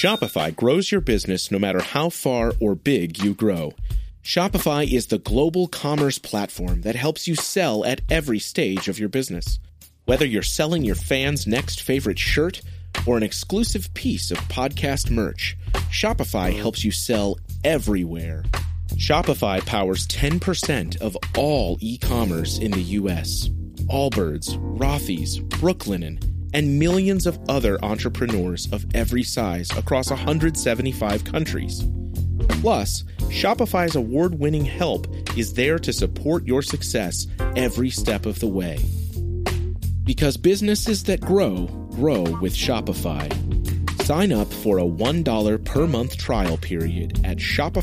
Shopify grows your business no matter how far or big you grow. Shopify is the global commerce platform that helps you sell at every stage of your business. Whether you're selling your fans' next favorite shirt or an exclusive piece of podcast merch, Shopify helps you sell everywhere. Shopify powers 10% of all e-commerce in the U.S. Allbirds, Rothy's, Brooklinen, and millions of other entrepreneurs of every size across 175 countries. Plus, Shopify's award-winning help is there to support your success every step of the way. Because businesses that grow, grow with Shopify. Sign up for a $1 per month trial period at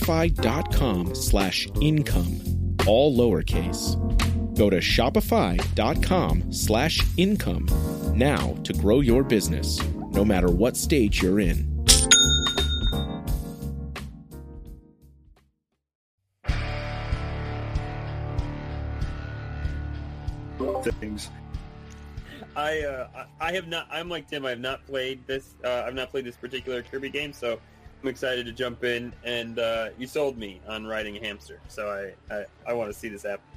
shopify.com/income, all lowercase. Go to shopify.com/income now to grow your business, no matter what stage you're in. Things. I have not. I'm like Tim. I have not played this. I've not played this particular Kirby game, so I'm excited to jump in. And you sold me on riding a hamster, so I want to see this happen.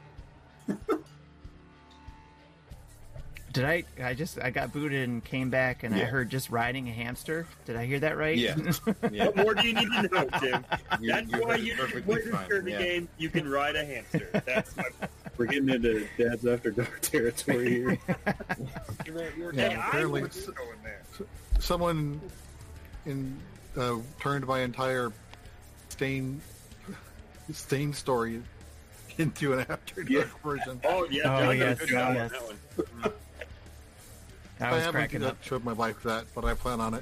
Did I got booted and came back and I heard just riding a hamster. Did I hear that right? Yeah. What more do you need to know, Tim? That's why you perfectly play this fine. Kirby game. You can ride a hamster. That's my We're getting into Dad's After Dark territory here. Apparently someone turned my entire Stain story into an After Dark version. Oh yeah. Oh, yes, Good job yes. on that one. I was cracking up. Showed my wife that, but I plan on it.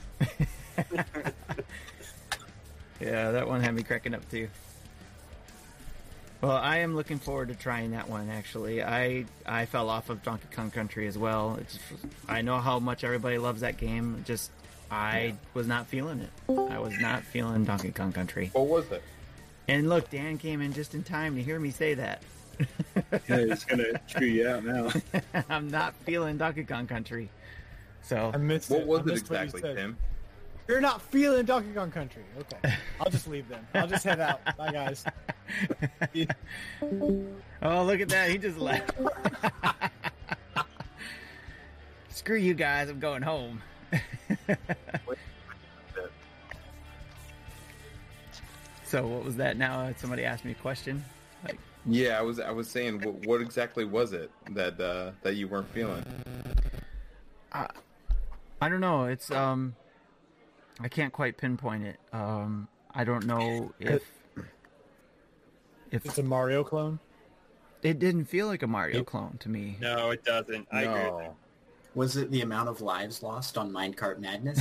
Yeah, that one had me cracking up too. Well, I am looking forward to trying that one, actually. I fell off of Donkey Kong Country as well. I know how much everybody loves that game. I was not feeling it. I was not feeling Donkey Kong Country. What was it? And look, Dan came in just in time to hear me say that. Yeah, he's gonna chew you out now. I'm not feeling Donkey Kong Country. So I missed What it. was I it missed what you exactly, said. Tim? You're not feeling Donkey Kong Country. Okay. I'll just leave then. I'll just head out. Bye, guys. Oh, look at that. He just left. Screw you guys. I'm going home. So what was that now? Somebody asked me a question. Yeah, I was saying, what exactly was it that you weren't feeling? I don't know. It's I can't quite pinpoint it. I don't know if It's a Mario clone. it didn't feel like a Mario clone to me. No, it doesn't. I agree with you. Was it the amount of lives lost on Minecart Madness?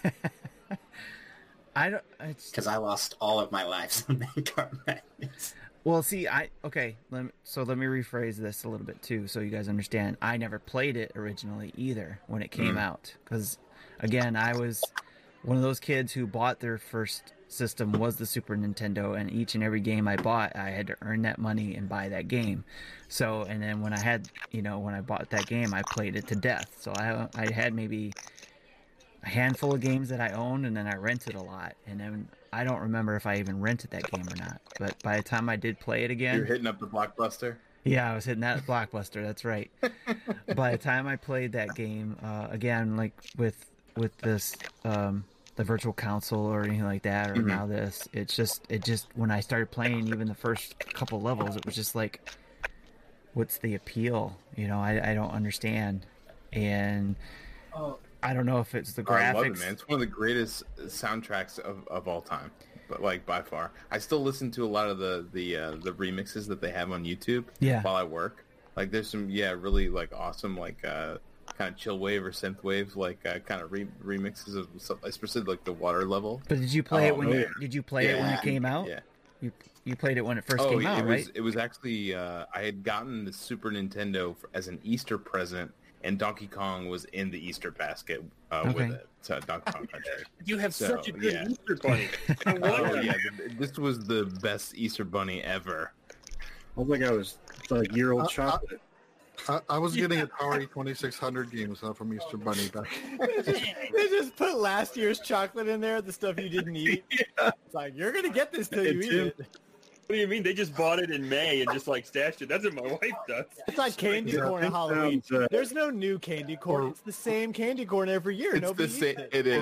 I don't. Because I lost all of my lives on Minecart Madness. Well, see, let me rephrase this a little bit too, so you guys understand. I never played it originally either when it came out, because again, I was one of those kids who bought their first system was the Super Nintendo, and each and every game I bought, I had to earn that money and buy that game. So, and then when I bought that game, I played it to death. So I had maybe a handful of games that I owned, and then I rented a lot, and then I don't remember if I even rented that game or not. But by the time I did play it again, You're hitting up the Blockbuster? yeah, I was hitting that Blockbuster. That's right. By the time I played that game again, like with this the Virtual Console or anything like that, or now this, it just when I started playing even the first couple levels, it was just like, what's the appeal? I don't understand, and I don't know if it's the graphics. I love it, man. It's one of the greatest soundtracks of all time, but like by far. I still listen to a lot of the remixes that they have on YouTube while I work. Like there's some really like awesome like kind of chill wave or synth wave like kind of remixes of especially like the water level. But did you play it when did you play it when it came out? Yeah. You played it when it first came out, right? It was actually I had gotten the Super Nintendo as an Easter present, and Donkey Kong was in the Easter basket with it. So Donkey Kong Country. You have such a good Easter bunny. This was the best Easter bunny ever. I think I was a year-old chocolate. I was getting Atari 2600 games from Easter Bunny back. They just put last year's chocolate in there, the stuff you didn't eat. Yeah. It's like, you're going to get this till you eat it. What do you mean? They just bought it in May and just like stashed it. That's what my wife does. It's like candy corn on Halloween. There's no new candy corn. It's the same candy corn every year. It's the same. It is.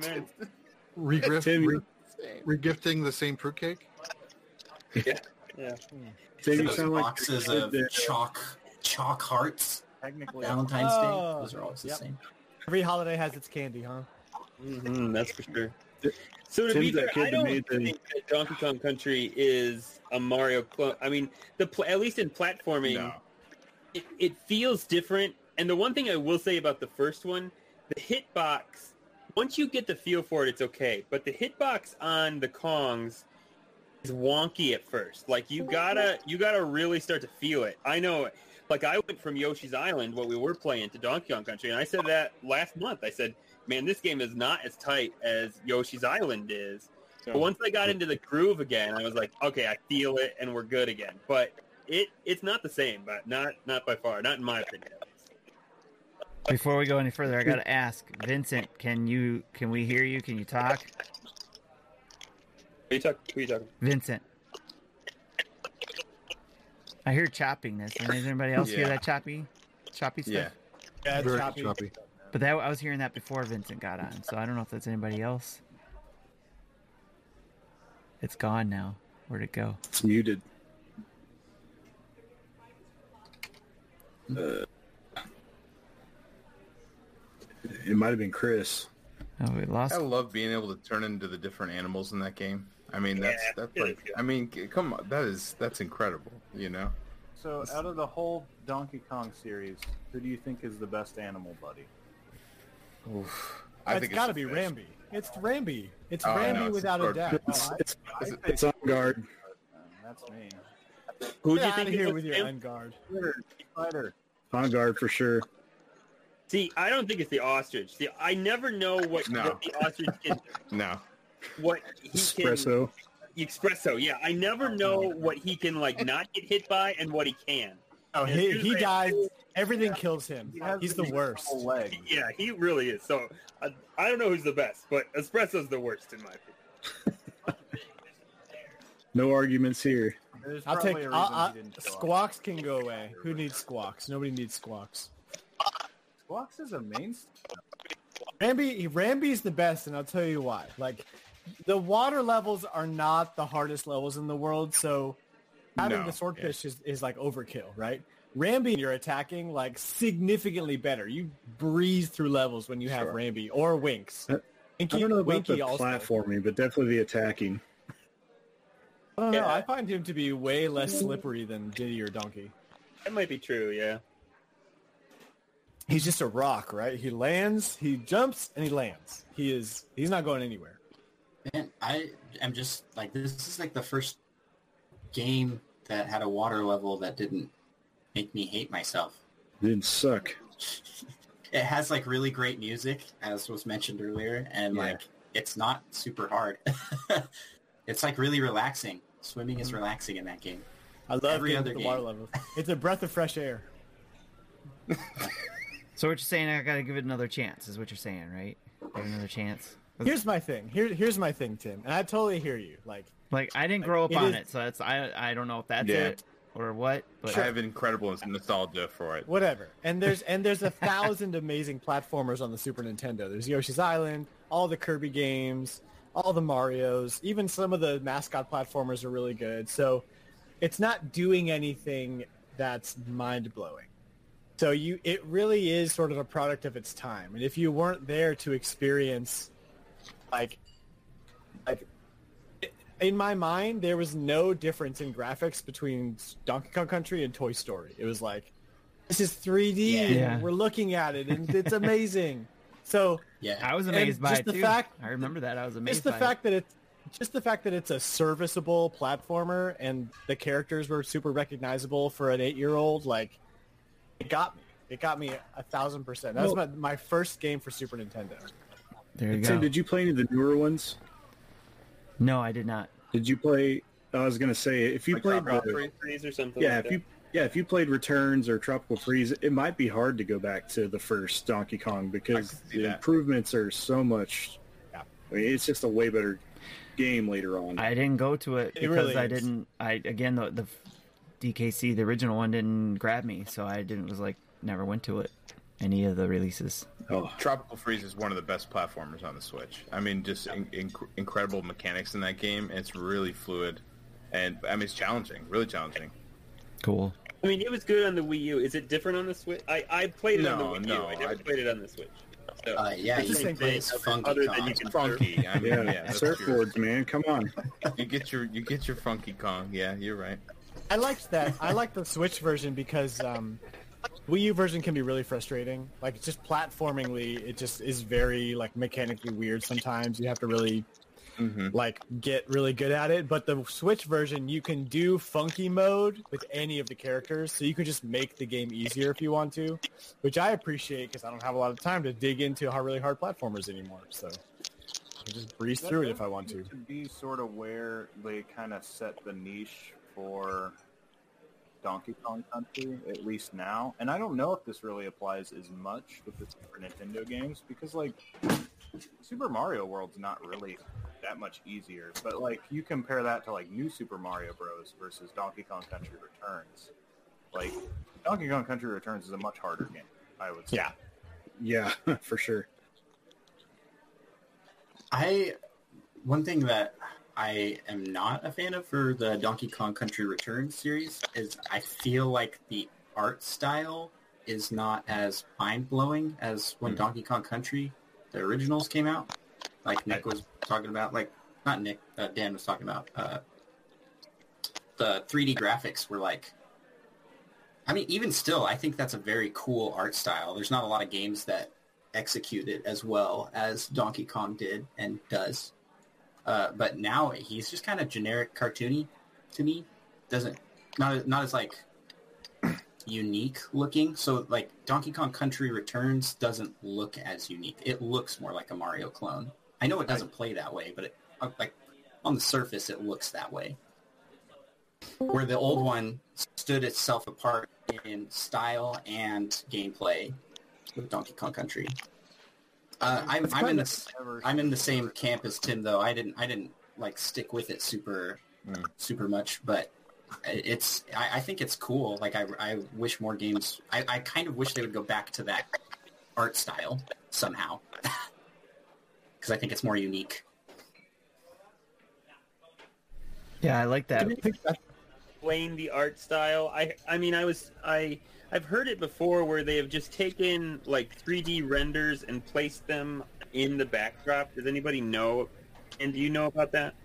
Regifting the same fruitcake? Yeah. Yeah. Tim, those boxes of chalk hearts. Technically, Valentine's Day. Those are always the same. Every holiday has its candy, huh? Mm-hmm, that's for sure. So to be fair, I don't think that Donkey Kong Country is a Mario clone. I mean, at least in platforming, it feels different. And the one thing I will say about the first one, the hitbox, once you get the feel for it, it's okay. But the hitbox on the Kongs is wonky at first. Like you gotta really start to feel it. I know, like I went from Yoshi's Island, what we were playing, to Donkey Kong Country, and I said that last month. I said, man, this game is not as tight as Yoshi's Island is. But once I got into the groove again, I was like, okay, I feel it, and we're good again. But it's not the same, but not by far, not in my opinion. Before we go any further, I gotta ask, Vincent, can we hear you? Can you talk? Who are you talking? Vincent. I hear choppiness. Does anybody else hear that choppy stuff? Yeah, it's choppy. But I was hearing that before Vincent got on, so I don't know if that's anybody else. It's gone now. Where'd it go? It's muted. It might have been Chris. Oh, we lost. I love being able to turn into the different animals in that game. I mean, that's like, I mean, come on, that's incredible, you know? So, out of the whole Donkey Kong series, who do you think is the best animal buddy? Oof. It's got to be Rambi. It's Rambi. It's Rambi without a doubt. It's on guard. That's me. Who do you think here with your on guard? On guard for sure. See, I don't think it's the ostrich. See, I never know what the ostrich can do. No. What he Espresso. Espresso, yeah. I never know what he can, like, not get hit by and what he can. Oh, he dies. Everything kills him. He's the worst. Yeah, he really is. So, I don't know who's the best, but Espresso's the worst, in my opinion. No arguments here. I'll take Squawks can go away. Who needs Squawks? Nobody needs Squawks. Squawks is a mainstay. Rambi's the best, and I'll tell you why. Like, the water levels are not the hardest levels in the world, so having the swordfish is like overkill, right? Rambi, you're attacking like significantly better. You breeze through levels when you have Rambi or Winks. I don't know about the platforming, but definitely the attacking. I don't know. I find him to be way less slippery than Diddy or Donkey. That might be true, yeah. He's just a rock, right? He lands, he jumps, and he lands. He's not going anywhere. Man, I am just like, this is like the first game that had a water level that didn't make me hate myself. Didn't suck. It has like really great music, as was mentioned earlier, and like it's not super hard. It's like really relaxing. Swimming is relaxing in that game. I love every other game. Water levels. It's a breath of fresh air. So what you're saying, I got to give it another chance, is what you're saying, right? Give it another chance. Here's my thing. Here's my thing, Tim, and I totally hear you. Like I didn't grow up on it, so that's I don't know if that's it or what. But I have incredible nostalgia for it. Whatever. And there's 1,000 amazing platformers on the Super Nintendo. There's Yoshi's Island, all the Kirby games, all the Marios, even some of the mascot platformers are really good. So it's not doing anything that's mind-blowing. So it really is sort of a product of its time. And if you weren't there to experience, like in my mind, there was no difference in graphics between Donkey Kong Country and Toy Story. It was like, this is 3D. Yeah. We're looking at it, and it's amazing. So I was amazed by it too. I remember that. I was amazed. Just the fact that it's a serviceable platformer and the characters were super recognizable for an 8-year-old, like. It got me. It got me 1,000%. That was my first game for Super Nintendo. There you go. Tim, did you play any of the newer ones? No, I did not. Did you play? I was gonna say if you played or something. Yeah, like if you played Returns or Tropical Freeze, it might be hard to go back to the first Donkey Kong because the improvements are so much. I mean, it's just a way better game later on. I didn't go to it because really I is. didn't. The DKC, the original one, didn't grab me, so I never went to it. Any of the releases. Oh. Tropical Freeze is one of the best platformers on the Switch. I mean, just incredible mechanics in that game. And it's really fluid, and I mean, it's challenging, really challenging. Cool. I mean, it was good on the Wii U. Is it different on the Switch? I played it on the Wii U. I never played it on the Switch. So, yeah, it's the same thing. Funky Kong. You can Funky. I mean, surfboards, man. Come on. You get your Funky Kong. Yeah, you're right. I liked that. I like the Switch version because Wii U version can be really frustrating. Like, it's just platformingly, it just is very like mechanically weird sometimes. You have to really like get really good at it. But the Switch version, you can do funky mode with any of the characters, so you can just make the game easier if you want to, which I appreciate because I don't have a lot of time to dig into really hard platformers anymore. So I can just breeze through it if I want to. To be sort of where they kind of set the niche for Donkey Kong Country, at least now. And I don't know if this really applies as much with the Super Nintendo games, because, like, Super Mario World's not really that much easier. But, like, you compare that to, like, New Super Mario Bros. Versus Donkey Kong Country Returns. Like, Donkey Kong Country Returns is a much harder game, I would say. Yeah, for sure. One thing that I am not a fan of for the Donkey Kong Country Returns series is I feel like the art style is not as mind-blowing as when Donkey Kong Country, the originals, came out. Like Nick was talking about, like, not Nick, Dan was talking about, the 3D graphics were like, I mean, even still, I think that's a very cool art style. There's not a lot of games that execute it as well as Donkey Kong did and does. But now he's just kind of generic cartoony to me. Not as like unique looking. So like Donkey Kong Country Returns doesn't look as unique. It looks more like a Mario clone. I know it doesn't play that way, but like on the surface it looks that way. Where the old one stood itself apart in style and gameplay with Donkey Kong Country. I'm in the same camp as Tim, though. I didn't like stick with it super much, but I think it's cool. Like I wish more games. I kind of wish they would go back to that art style somehow, because I think it's more unique. Yeah, I like that. Explain the art style. I've heard it before where they have just taken like 3D renders and placed them in the backdrop. Does anybody know? And do you know about that?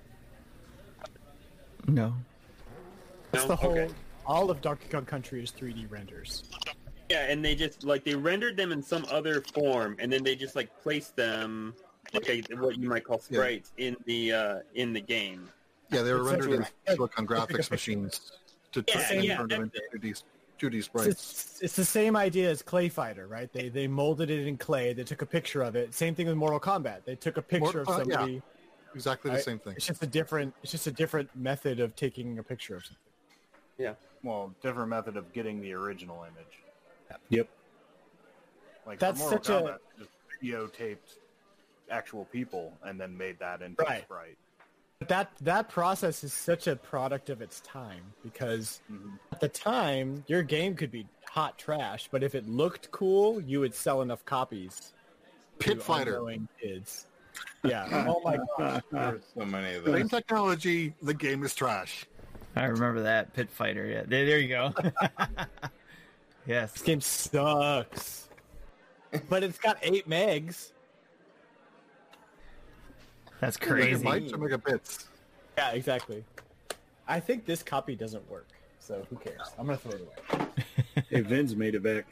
No. That's the whole. Okay. All of Donkey Kong Country is 3D renders. Yeah, and they just like they rendered them in some other form, and then they just like placed them like what you might call sprites in the game. Yeah, they were rendered in Silicon graphics machines to turn them into 2D sprites. It's the same idea as Clay Fighter, right? They molded it in clay. They took a picture of it. Same thing with Mortal Kombat. They took a picture of somebody. Yeah, exactly the same thing. It's just a different method of taking a picture of something. Yeah. Well, different method of getting the original image. Yep. Like that's Mortal such Kombat, just videotaped actual people and then made that into a sprite. But that process is such a product of its time, because at the time your game could be hot trash, but if it looked cool, you would sell enough copies. Pit Fighter. Kids. Yeah. Oh my gosh. There's so many of those. Same technology. The game is trash. I remember that Pit Fighter. Yeah, there you go. Yes. This game sucks, but it's got 8 megs. That's crazy. Megabytes or megabits? Yeah, exactly. I think this copy doesn't work, so who cares? I'm gonna throw it away. Hey, Vin's made it back.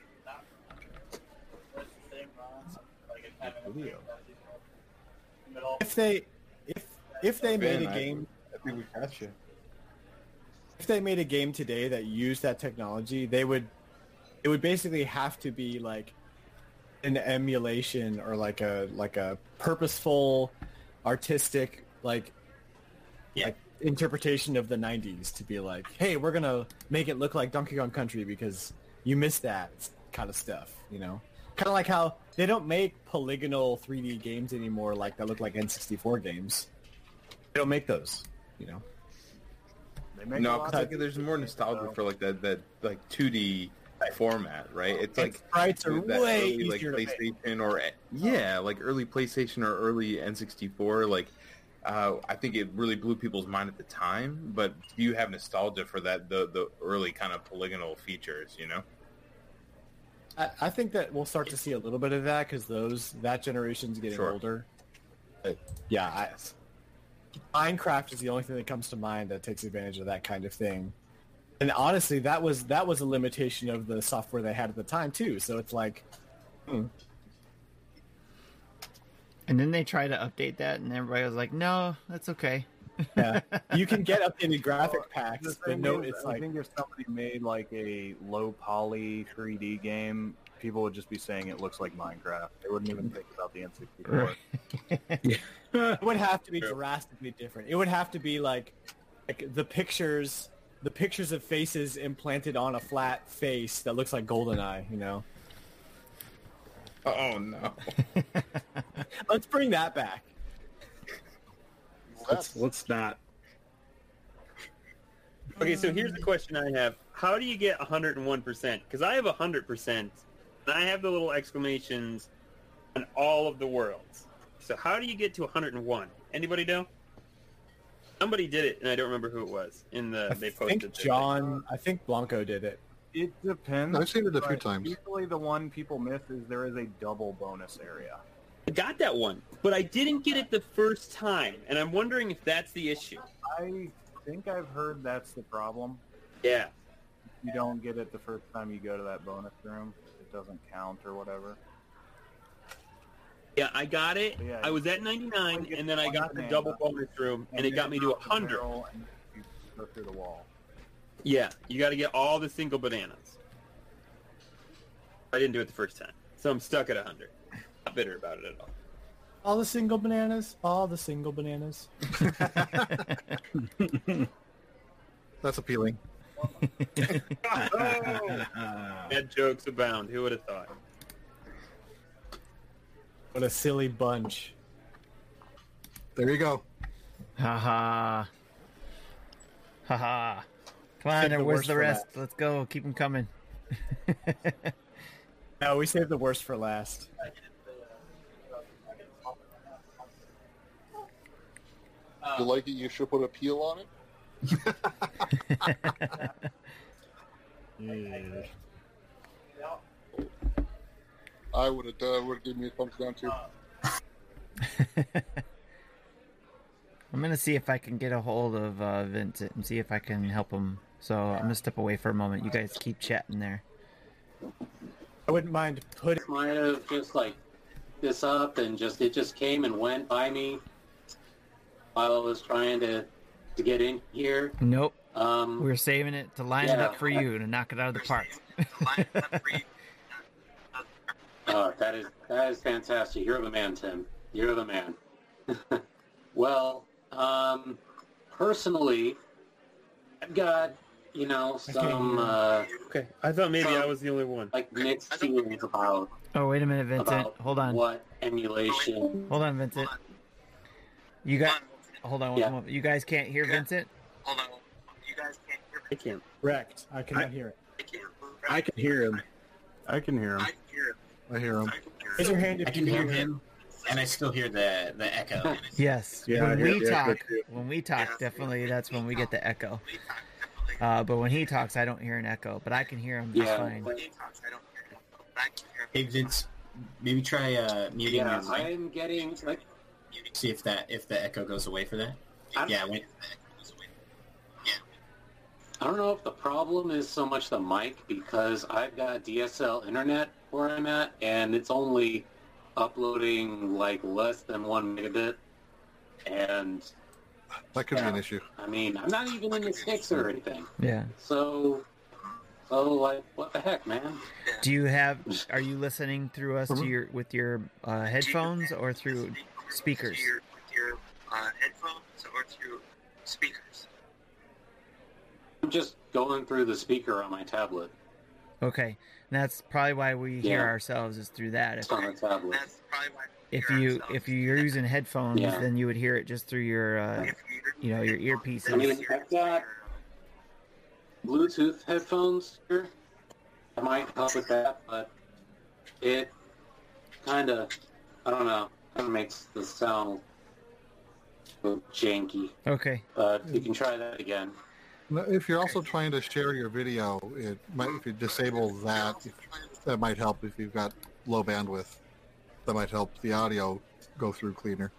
If they made a game, I think we got you. If they made a game today that used that technology, it would basically have to be like an emulation or like a purposeful, artistic, like interpretation of the 90s to be like, hey, we're going to make it look like Donkey Kong Country because you missed that kind of stuff, you know? Kind of like how they don't make polygonal 3D games anymore like that look like N64 games. They don't make those, you know? No, because I think there's more nostalgia for like that like 2D format, right? It's like sprites are way early, like easier PlayStation or like early PlayStation or early N64. Like, I think it really blew people's mind at the time. But do you have nostalgia for that the early kind of polygonal features? You know. I think that we'll start to see a little bit of that because that generation's getting older. But yeah, Minecraft is the only thing that comes to mind that takes advantage of that kind of thing. And honestly, that was a limitation of the software they had at the time too. So it's like, And then they try to update that, and everybody was like, "No, that's okay." Yeah, you can get updated graphic packs, but no, it's I think if somebody made like a low poly 3D game, people would just be saying it looks like Minecraft. They wouldn't even think about the N64. It would have to be drastically different. It would have to be like the pictures of faces implanted on a flat face that looks like GoldenEye, you know? Oh no! Let's bring that back. Let's not. Okay, so here's the question I have: how do you get 101%? Because I have 100%, and I have the little exclamations on all of the worlds. So how do you get to 101? Anybody know? Somebody did it, and I don't remember who it was. They posted. I think Blanco did it. It depends. I've seen it a few times. Usually the one people miss is there is a double bonus area. I got that one, but I didn't get it the first time, and I'm wondering if that's the issue. I think I've heard that's the problem. Yeah. If you don't get it the first time you go to that bonus room, it doesn't count or whatever. Yeah, I got it. Yeah, I was at 99, and then I got the double bonus room, and it got me to 100. And you go through the wall. Yeah, you got to get all the single bananas. I didn't do it the first time, so I'm stuck at 100. Not bitter about it at all. All the single bananas. All the single bananas. That's appealing. Bad jokes abound. Who would have thought? What a silly bunch. There you go. Haha. Haha. Come on, and where's the rest? Let's go. Keep them coming. No, we saved the worst for last. You like it? You should put a peel on it. Yeah. I would have given me a thumbs down too. I'm gonna see if I can get a hold of Vincent and see if I can help him. So I'm gonna step away for a moment. You guys keep chatting there. I wouldn't mind putting. Might have just like this up and it just came and went by me while I was trying to get in here. Nope. We're saving it to line it up for you to knock it out of the park. That is fantastic. You're the man, Tim. You're the man. Well, personally, I've got, some... okay, I thought maybe I was the only one. Like, mixed feelings about... Oh, wait a minute, Vincent. Hold on. What emulation... Hold on, Vincent. You got... Hold on one moment. You guys can't hear Vincent? Hold on. You guys can't hear me? I can't. Correct. I cannot hear it. I can hear him. I can hear him. I hear him. Raise your hand if I can hear him, and I still hear the echo. Yes. Yeah, When we talk, definitely that's when we get the echo. But when he talks, I don't hear an echo, but I can hear him just fine. When he talks, I don't hear an echo, but I can hear him. Hey, Vince, maybe try muting his... Yeah, I am getting... See if the echo goes away for that. I don't know if the problem is so much the mic, because I've got DSL internet where I'm at, and it's only uploading like less than 1 megabit, and that could be an issue. I mean, I'm not even in the sticks or anything. Yeah. So like, what the heck, man? Are you listening through us with your headphones or through speakers? speakers. I'm just going through the speaker on my tablet. Okay, and that's probably why we hear ourselves is through that. It's on the tablet. If you're using headphones, then you would hear it just through your your earpieces. I mean, I've got Bluetooth headphones here. I might help with that, but it kind of, I don't know, kind of makes the sound janky. Okay. But you can try that again. If you're also trying to share your video, it might, if you disable that, that might help. If you've got low bandwidth, that might help the audio go through cleaner.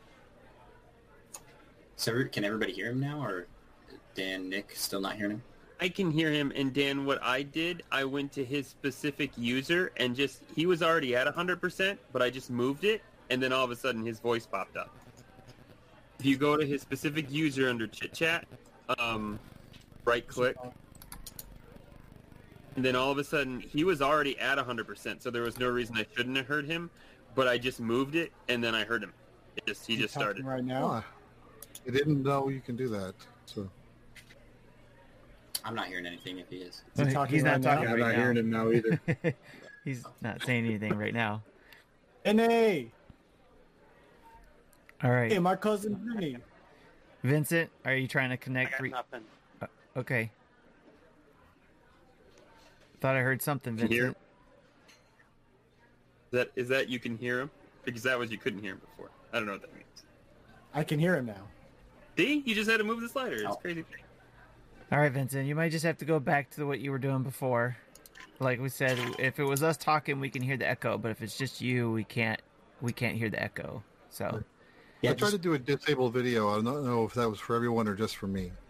So can everybody hear him now, or Dan, Nick still not hearing him? I can hear him, and Dan, what I did, I went to his specific user, and he was already at 100%, but I just moved it, and then all of a sudden his voice popped up. If you go to his specific user under Chit Chat, right-click, and then all of a sudden he was already at 100%, so there was no reason I shouldn't have heard him, but I just moved it, and then I heard him. He just started. Right now? I didn't know you can do that, so... I'm not hearing anything if he is. He's not talking right now. I'm not hearing him now either. He's not saying anything right now. N.A. All right. Hey, my cousin Vinny. Vincent, are you trying to connect? I got nothing. Okay. Thought I heard something, Vincent. Is that you can hear him? Because that was you couldn't hear him before. I don't know what that means. I can hear him now. See? You just had to move the slider. It's crazy. All right, Vincent, you might just have to go back to what you were doing before. Like we said, if it was us talking, we can hear the echo, but if it's just you, we can't hear the echo. So, I tried to do a disabled video. I don't know if that was for everyone or just for me.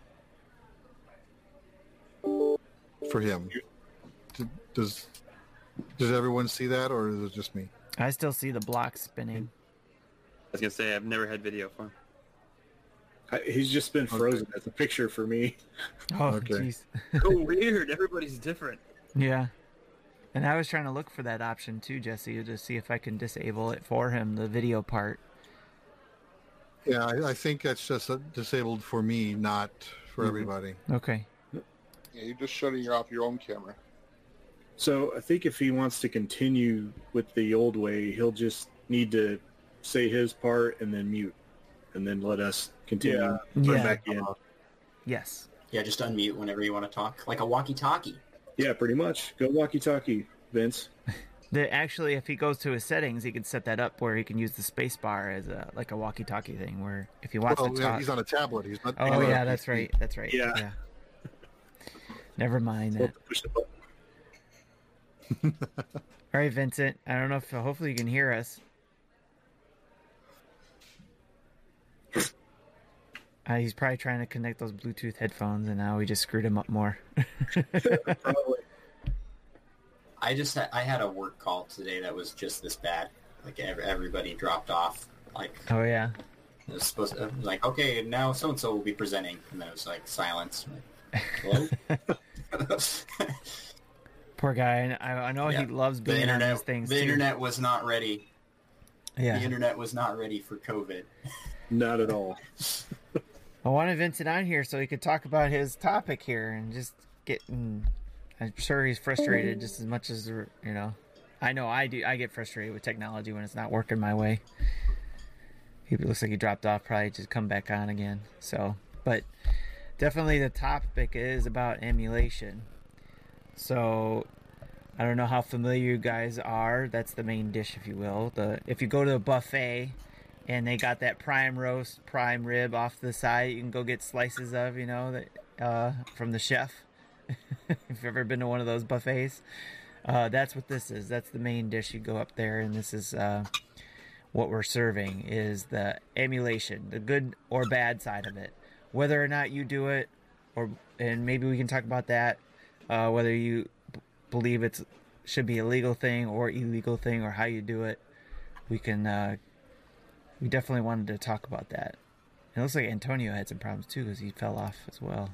For him. Does everyone see that, or is it just me? I still see the block spinning. I was gonna say I've never had video for him. He's just been frozen. That's a picture for me. Oh, jeez. Oh, weird. Everybody's different. Yeah. And I was trying to look for that option too, Jesse, to see if I can disable it for him, the video part. Yeah, I think that's just disabled for me, not for everybody. Okay. Yeah, you're just shutting off your own camera. So I think if he wants to continue with the old way, he'll just need to say his part and then mute, and then let us continue. Yeah. Back in. Yes. Yeah, just unmute whenever you want to talk, like a walkie-talkie. Yeah, pretty much. Go walkie-talkie, Vince. Actually, if he goes to his settings, he can set that up where he can use the space bar as a walkie-talkie thing. Where if he wants to talk, he's on a tablet. He's not. Oh yeah, that's right. That's right. Yeah. Never mind that. Push the button. All right, Vincent. I don't know if hopefully you can hear us. He's probably trying to connect those Bluetooth headphones, and now we just screwed him up more. Probably. I had a work call today that was just this bad. Like everybody dropped off. Like, oh yeah. It was supposed to, like, okay, now so and so will be presenting, and then it was like silence. Like, hello. Poor guy. I know he loves being on these things. The internet was not ready. Yeah. The internet was not ready for COVID. Not at all. I wanted Vincent on here so he could talk about his topic here and just I'm sure he's frustrated just as much as, I know I do. I get frustrated with technology when it's not working my way. He looks like he dropped off, probably just come back on again. So, but definitely the topic is about emulation. So, I don't know how familiar you guys are. That's the main dish, if you will. If you go to a buffet and they got that prime roast, prime rib off to the side, you can go get slices of, from the chef. If you've ever been to one of those buffets, that's what this is. That's the main dish. You go up there, and this is what we're serving is the emulation, the good or bad side of it. Whether or not you do it, and maybe we can talk about that. Whether you believe it should be a legal thing or illegal thing, or how you do it, we can. We definitely wanted to talk about that. It looks like Antonio had some problems too because he fell off as well.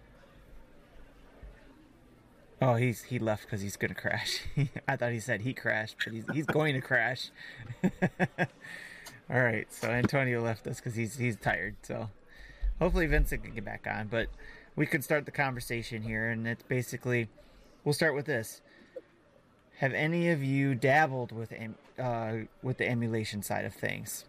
Oh, he left because he's gonna crash. I thought he said he crashed, but he's going to crash. All right, so Antonio left us because he's tired. So, hopefully Vincent can get back on, but we could start the conversation here, and it's basically, we'll start with this. Have any of you dabbled with the emulation side of things?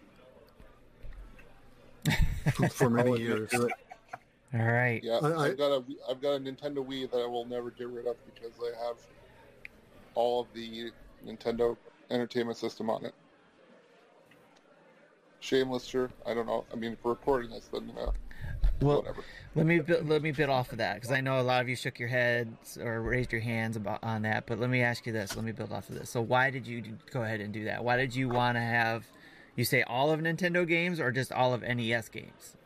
For many years. All right. Yeah, I've got a Nintendo Wii that I will never get rid of because I have all of the Nintendo Entertainment System on it. Shameless, sure. I don't know. I mean, for recording this, then well, whatever. Let me bit off of that because I know a lot of you shook your heads or raised your hands on that. But let me ask you this. Let me build off of this. So why did you go ahead and do that? Why did you want to have? You say all of Nintendo games or just all of NES games?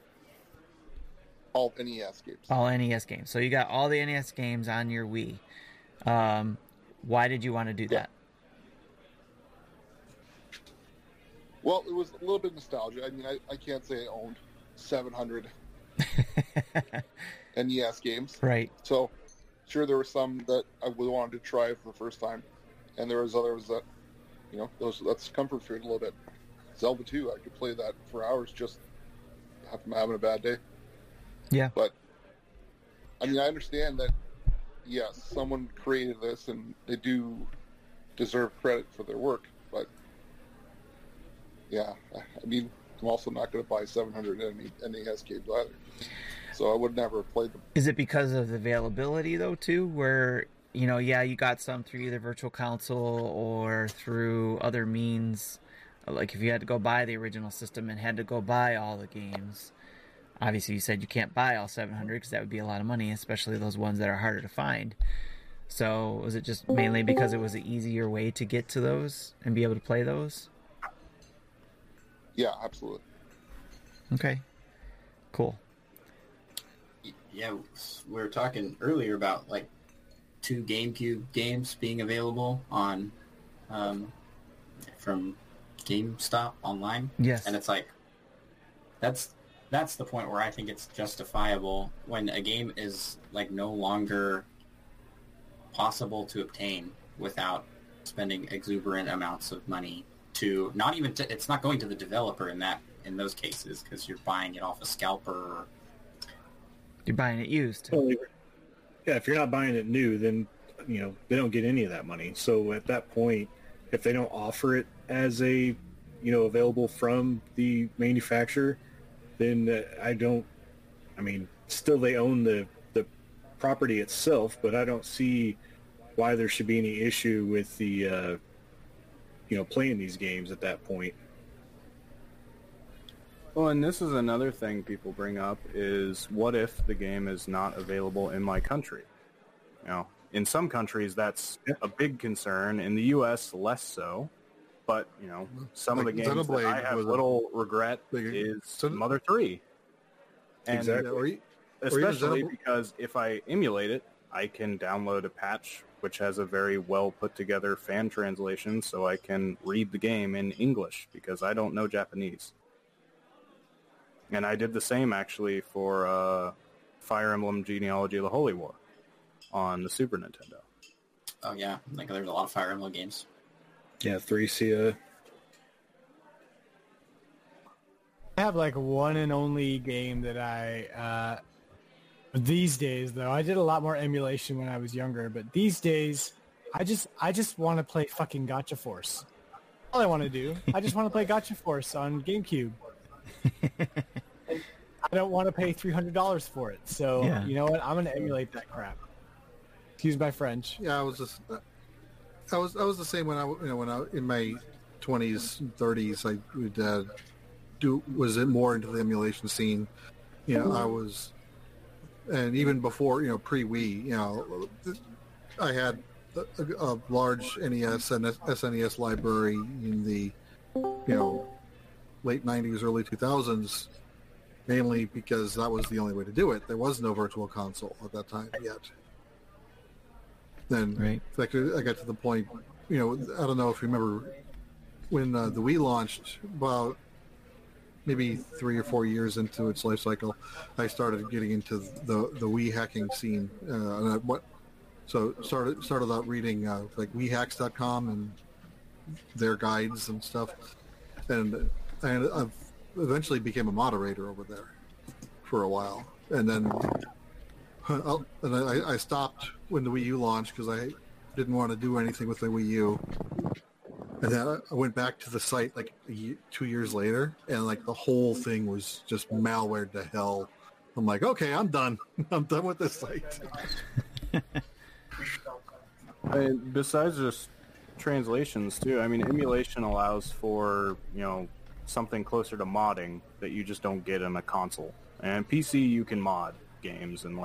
All NES games. All NES games. So you got all the NES games on your Wii. Why did you want to do that? Well, it was a little bit nostalgia. I mean, I can't say I owned 700 NES games. Right. So, sure, there were some that I wanted to try for the first time. And there was others that, that's comfort food a little bit. Zelda 2, I could play that for hours just having a bad day. Yeah. But, I mean, I understand that, yes, someone created this and they do deserve credit for their work. But, yeah, I mean, I'm also not going to buy 700 NES games either. So I would never have played them. Is it because of the availability, though, too, where, you got some through either Virtual Console or through other means? Like if you had to go buy the original system and had to go buy all the games, obviously you said you can't buy all 700 because that would be a lot of money, especially those ones that are harder to find. So was it just mainly because it was an easier way to get to those and be able to play those? Yeah, absolutely. Okay, cool. Yeah, we were talking earlier about like 2 GameCube games being available on from GameStop online. Yes. And it's like that's the point where I think it's justifiable when a game is like no longer possible to obtain without spending exuberant amounts of money to it's not going to the developer in those cases because you're buying it off a scalper or you're buying it used. Well, yeah, if you're not buying it new, then they don't get any of that money. So at that point, if they don't offer it as a available from the manufacturer, then still they own the property itself, but I don't see why there should be any issue with the playing these games at that point. Well, and this is another thing people bring up is what if the game is not available in my country? In some countries that's a big concern. In the U.S., less so. But, some of the games that I have little regret is Mother 3. And exactly. Especially because if I emulate it, I can download a patch which has a very well put together fan translation so I can read the game in English because I don't know Japanese. And I did the same actually for Fire Emblem Genealogy of the Holy War on the Super Nintendo. Oh yeah, like there's a lot of Fire Emblem games. Yeah, Thracia. I have like one and only game that I these days though. I did a lot more emulation when I was younger, but these days I just want to play fucking Gotcha Force. All I want to do. I just want to play Gotcha Force on GameCube. I don't want to pay $300 for it. So yeah. You know what? I'm gonna emulate that crap. Excuse my French. Yeah, I was the same when I in my 20s, 30s. I would was it more into the emulation scene. I was, and even before pre-Wii, I had a large NES and SNES library in the late 90s, early 2000s, mainly because that was the only way to do it. There was no virtual console at that time yet. Then, right. In fact, I got to the point, I don't know if you remember when the Wii launched, about maybe 3 or 4 years into its life cycle, I started getting into the Wii hacking scene. So started out reading like WiiHacks.com and their guides and stuff, and I eventually became a moderator over there. for a while, and then I stopped when the Wii U launched because I didn't want to do anything with the Wii U. And then I went back to the site like 2 years later, and like the whole thing was just malware to hell. I'm like, okay, I'm done. I'm done with this site. And besides just translations too, I mean, emulation allows for, something closer to modding that you just don't get in a console. And PC, you can mod games, and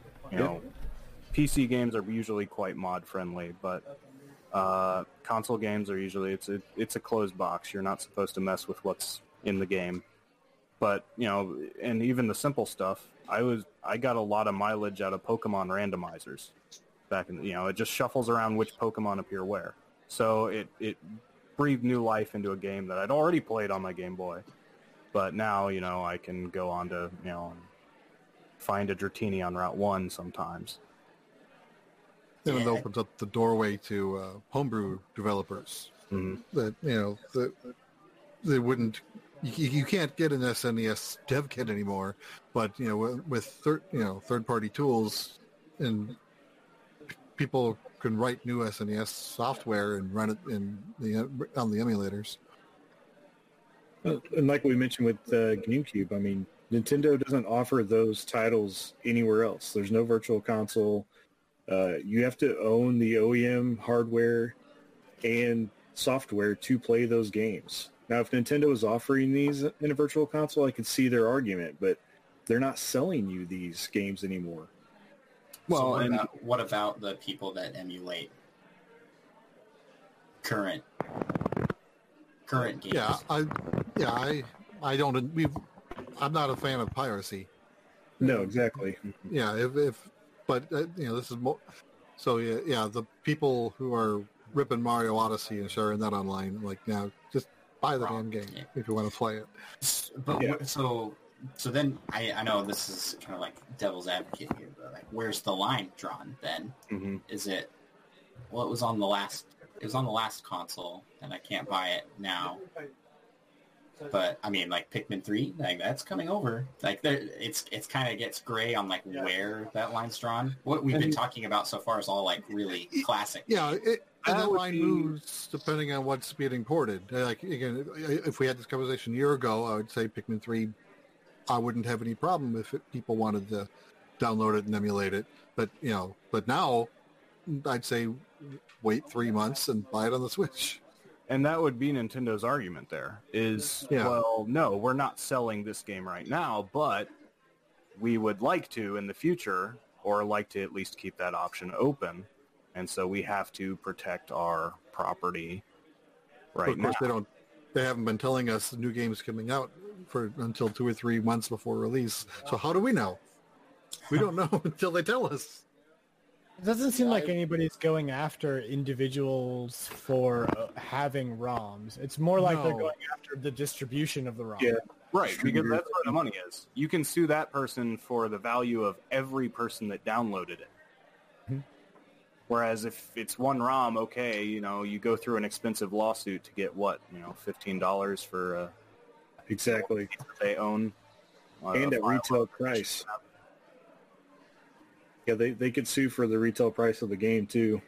PC games are usually quite mod friendly, but console games are usually it's a closed box. You're not supposed to mess with what's in the game. But and even the simple stuff, I got a lot of mileage out of Pokemon randomizers back in it just shuffles around which Pokemon appear where. So it breathed new life into a game that I'd already played on my Game Boy. But now, I can go on to, find a Dratini on Route 1 sometimes. And it opens up the doorway to homebrew developers. Mm-hmm. That, they wouldn't... You can't get an SNES dev kit anymore, but, with third-party tools, and people can write new SNES software and run it on the emulators. And like we mentioned with GameCube, I mean, Nintendo doesn't offer those titles anywhere else. There's no virtual console. You have to own the OEM hardware and software to play those games. Now, if Nintendo is offering these in a virtual console, I could see their argument, but they're not selling you these games anymore. Well, so what about the people that emulate current games? I don't. I'm not a fan of piracy. No, exactly. Yeah, but this is more. So the people who are ripping Mario Odyssey and sharing that online, like, now, just buy the damn game if you want to play it. But so then I know this is kind of like devil's advocate here, but like, where's the line drawn then? Mm-hmm. Is it? Well, it was on the last console, and I can't buy it now. But I mean, like Pikmin 3, like that's coming over. Like it's kind of gets gray on like where that line's drawn. What we've been talking about so far is all like really classic. Yeah, and that line moves depending on what's being ported. Like, again, if we had this conversation a year ago, I would say Pikmin 3, I wouldn't have any problem if people wanted to download it and emulate it. But now I'd say wait 3 months and buy it on the Switch. And that would be Nintendo's argument there is, well, no, we're not selling this game right now, but we would like to in the future, or like to at least keep that option open. And so we have to protect our property right now. Of course, they haven't been telling us the new game's coming out until 2 or 3 months before release. So how do we know? We don't know until they tell us. It doesn't seem like anybody's going after individuals for having ROMs. It's more like they're going after the distribution of the ROM. Yeah, right, because that's where the money is. You can sue that person for the value of every person that downloaded it. Mm-hmm. Whereas if it's one ROM, okay, you go through an expensive lawsuit to get $15 for exactly they own. And at retail price. Yeah, they could sue for the retail price of the game, too.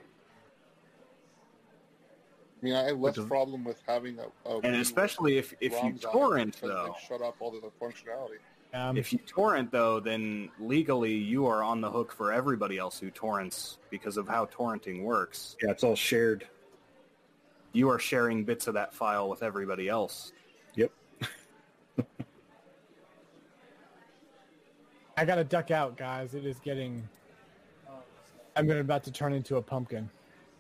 I mean, I have less problem with having a and especially if you torrent, though. Shut up all the functionality. If you torrent, though, then legally you are on the hook for everybody else who torrents because of how torrenting works. Yeah, it's all shared. You are sharing bits of that file with everybody else. Yep. I gotta duck out, guys. It is getting... I'm about to turn into a pumpkin.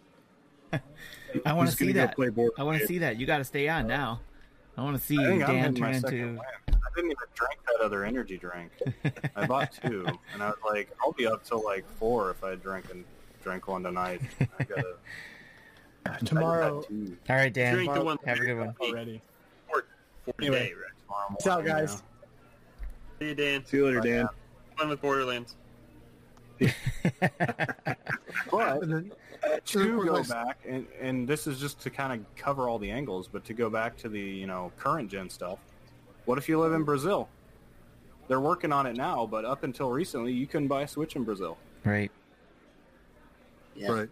I want to see that. I want to see that. You got to stay on now. I want to see Dan turn into... I didn't even drink that other energy drink. I bought 2, and I was like, I'll be up till like 4 if I drank one tonight. I gotta... Tomorrow... All right, Dan. Drink the one have a good one. Already. For Anyway. tomorrow morning. Peace out, guys. See you, Dan. See you later, Dan. Fun with Borderlands. But to go back, and this is just to kind of cover all the angles, but to go back to the current gen stuff, what if you live in Brazil? they're working on it now, but up until recently, you couldn't buy a Switch in Brazil. Right. Yeah. Right.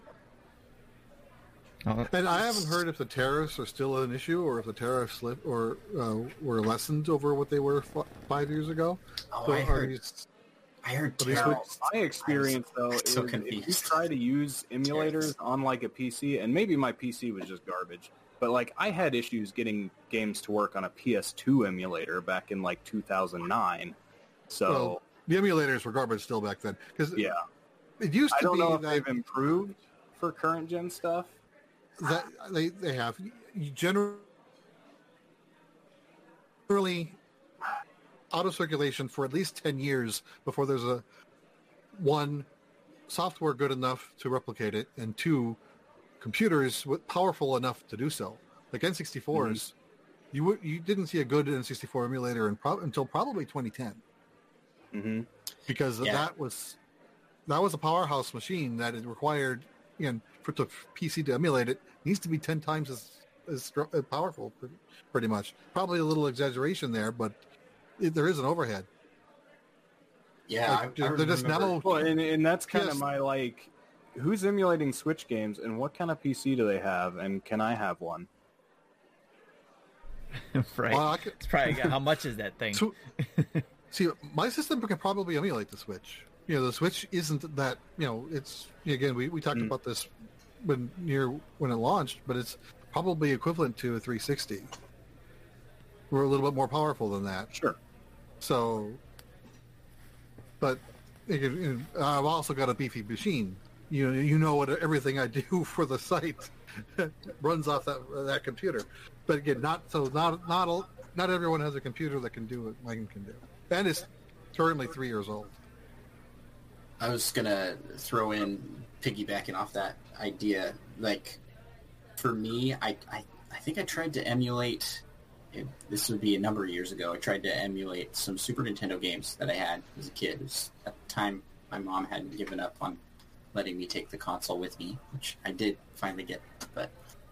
And I haven't heard if the tariffs are still an issue or if the tariffs were lessened over what they were 5 years ago. Oh, So I heard Now, my experience, though, is so if you confused. try to use emulators on, like, a PC, and maybe my PC was just garbage, but, like, I had issues getting games to work on a PS2 emulator back in, like, 2009. So... Well, the emulators were garbage still back then. Yeah. It used to I don't be know if that they've improved for current-gen stuff. that they have. You generally out of circulation for at least 10 years before there's one, software good enough to replicate it, and two, computers powerful enough to do so. Like N64s, you didn't see a good N64 emulator until probably 2010. Mm-hmm. Because that was a powerhouse machine that it required, for the PC to emulate it, needs to be 10 times as powerful, pretty much. Probably a little exaggeration there, but there is an overhead. Yeah, they're just now. Well, and that's kind of my, like, who's emulating Switch games, and what kind of PC do they have, and can I have one? Right. Well, it's probably how much is that thing? See, my system can probably emulate the Switch. The Switch isn't that. It's again we talked about this when it launched, but it's probably equivalent to a 360. We're a little bit more powerful than that. Sure. So, but I've also got a beefy machine. You know what everything I do for the site runs off that computer. But again, not everyone has a computer that can do what mine can do, and it's currently 3 years old. I was gonna throw in, piggybacking off that idea, like, for me, I think I tried to emulate, this would be a number of years ago, I tried to emulate some Super Nintendo games that I had as a kid. It was at the time my mom hadn't given up on letting me take the console with me, which I did finally get, but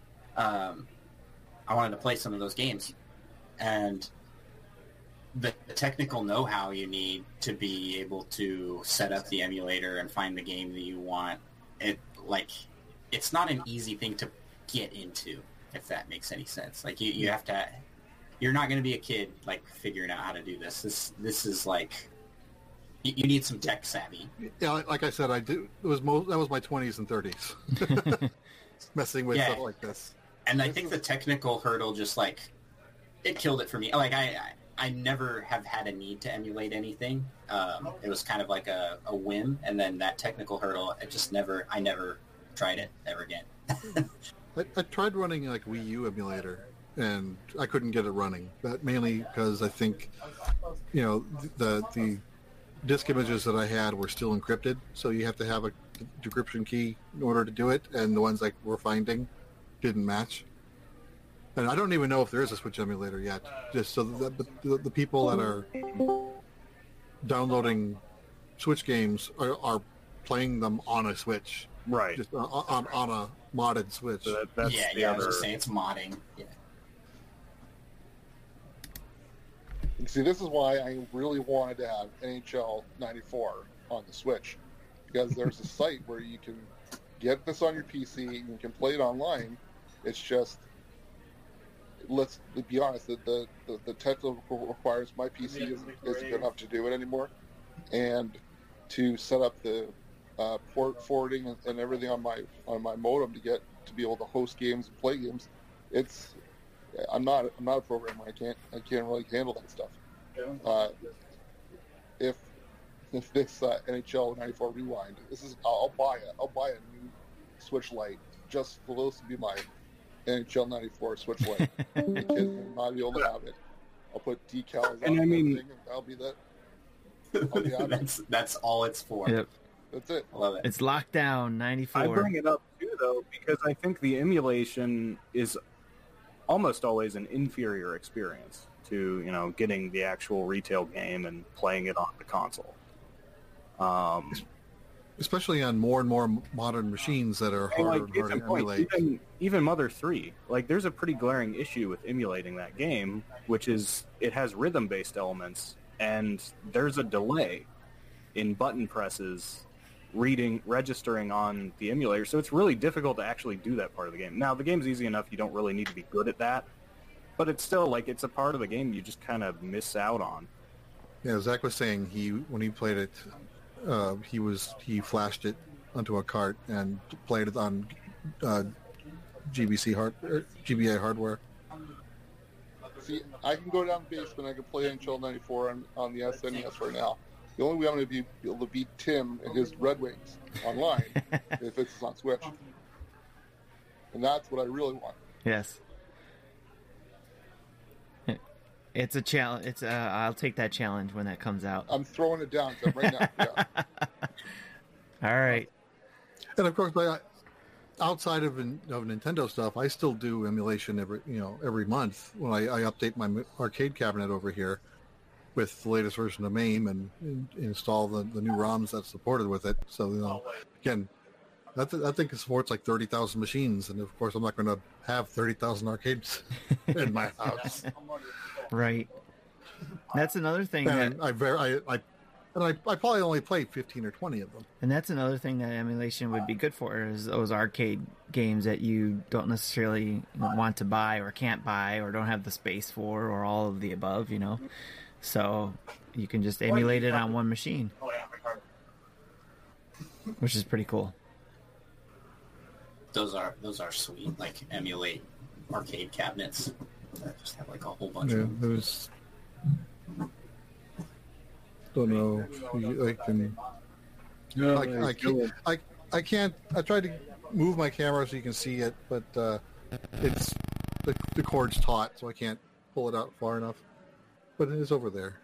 I wanted to play some of those games. And the technical know-how you need to be able to set up the emulator and find the game that you want, it's not an easy thing to get into, if that makes any sense. Like, you have to, you're not going to be a kid, like, figuring out how to do this. This is like, you need some tech savvy. Yeah, like I said, that was my 20s and 30s, messing with stuff like this. And I think the technical hurdle just, like, it killed it for me. Like, I never have had a need to emulate anything. It was kind of like a whim, and then that technical hurdle, I never tried it ever again. I tried running, like, Wii U emulator, and I couldn't get it running. That mainly because I think, the disk images that I had were still encrypted, so you have to have a decryption key in order to do it, and the ones I were finding didn't match. And I don't even know if there is a Switch emulator yet. Just so that the people that are downloading Switch games are playing them on a Switch, right? Just on a modded Switch. So that's I was just saying it's modding. Yeah. See, this is why I really wanted to have NHL 94 on the Switch, because there's a site where you can get this on your PC and you can play it online. It's just, let's be honest, the technical requires my PC isn't good enough to do it anymore, and to set up the port forwarding and everything on my modem to be able to host games and play games. I'm not a programmer. I can't really handle that stuff. If this NHL 94 Rewind, I'll buy a new Switch Lite just for those to be my NHL 94 Switch Lite. The kids will not be able to have it. I'll put decals on everything, and that'll be that. I'll be happy. That's all it's for. Yep. That's it. I love it. It's Lockdown 94. I bring it up too, though, because I think the emulation is almost always an inferior experience to getting the actual retail game and playing it on the console. Especially on more and more modern machines that are harder and harder to emulate. Even Mother 3, like, there's a pretty glaring issue with emulating that game, which is it has rhythm-based elements and there's a delay in button presses registering on the emulator, so it's really difficult to actually do that part of the game. Now, the game's easy enough, you don't really need to be good at that, but it's still, like, it's a part of the game you just kind of miss out on. Yeah, Zach was saying when he played it, he flashed it onto a cart and played it on GBA hardware. See, I can go down the basement, I can play NHL 94 on the SNES right now. The only way I'm going to be able to beat Tim and his Red Wings online if it's on Switch. And that's what I really want. Yes. It's a challenge. I'll take that challenge when that comes out. I'm throwing it down Tim, right now. Yeah. All right. And of course, outside of Nintendo stuff, I still do emulation every month when I update my arcade cabinet over here with the latest version of MAME and install the new ROMs that's supported with it. So, again, that thing supports like 30,000 machines, and of course I'm not going to have 30,000 arcades in my house. Right. That's another thing. And I probably only play 15 or 20 of them. And that's another thing that emulation would be good for, is those arcade games that you don't necessarily want to buy or can't buy or don't have the space for, or all of the above, So you can just emulate it on one machine, which is pretty cool. Those are sweet. Like emulate arcade cabinets that just have like a whole bunch of them. Don't know. I can't. I tried to move my camera so you can see it, but it's the cord's taut, so I can't pull it out far enough. But it is over there.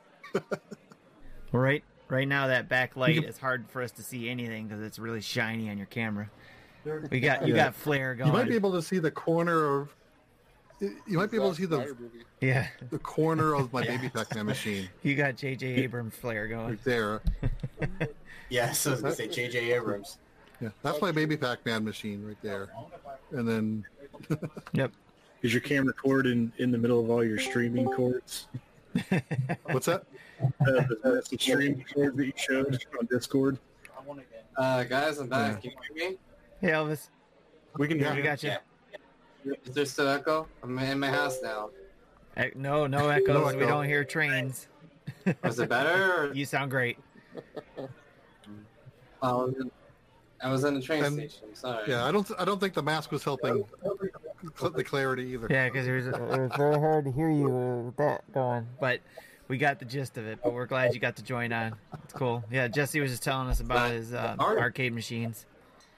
Right now, that backlight is hard for us to see anything because it's really shiny on your camera. You got flare going. You might be able to see the corner of. You might be able to see the corner of my Baby Pac-Man machine. You got J.J. Abrams flare going right there. Yeah, so I was gonna say J.J. Abrams. Yeah, that's my Baby Pac-Man machine right there. And then. Yep. Is your camera cord in the middle of all your streaming cords? What's that? The streaming cord that you showed on Discord. Guys, I'm back. Can you hear me? Hey, Elvis. We can hear you. We got you. Yeah. Is there still echo? I'm in my house now. No echoes. No echo. We don't hear trains. Was it better? Or... You sound great. I was in the train station. I'm sorry. Yeah, I don't think the mask was helping the clarity either. Yeah, because it was very hard to hear you with that going. But we got the gist of it. But we're glad you got to join on. It's cool. Yeah, Jesse was just telling us about his arcade machines.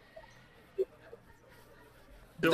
So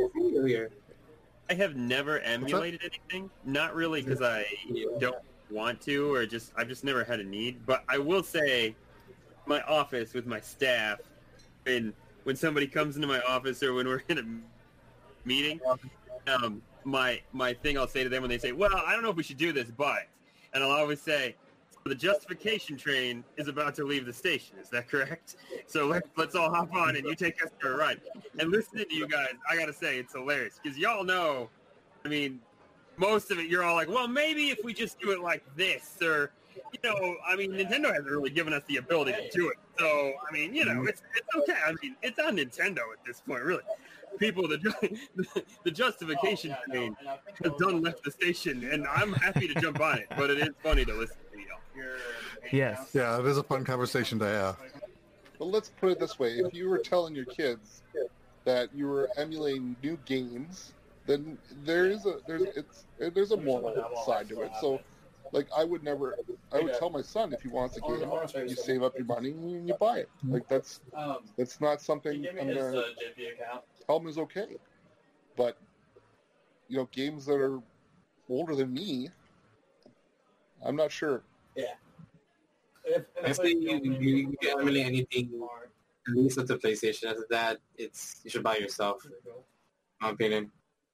I have never emulated anything. Not really because I don't want to, or I've just never had a need. But I will say, my office with my staff, and when somebody comes into my office or when we're in a meeting, my thing I'll say to them when they say, "Well, I don't know if we should do this, but," and I'll always say, "The justification train is about to leave the station. Is that correct? So let's all hop on and you take us for a ride." And listening to you guys, I gotta say it's hilarious because y'all know. I mean, most of it you're all like, "Well, maybe if we just do it like this," or Nintendo hasn't really given us the ability to do it. So I mean, it's okay. I mean, it's on Nintendo at this point, really. People, the justification train has done left the station, and I'm happy to jump on it. But it is funny to listen to y'all. Yes. Yeah, it is a fun conversation to have. Well, let's put it this way: if you were telling your kids that you were emulating new games, then there's a moral side to it. So, like, I would tell my son, if he wants a game, you save up your money and you buy it. Like, that's not something I'm gonna tell him is okay. But games that are older than me, I'm not sure. Yeah. I think you can emulate anything, at least with the PlayStation. After that, you should buy yourself. In my opinion.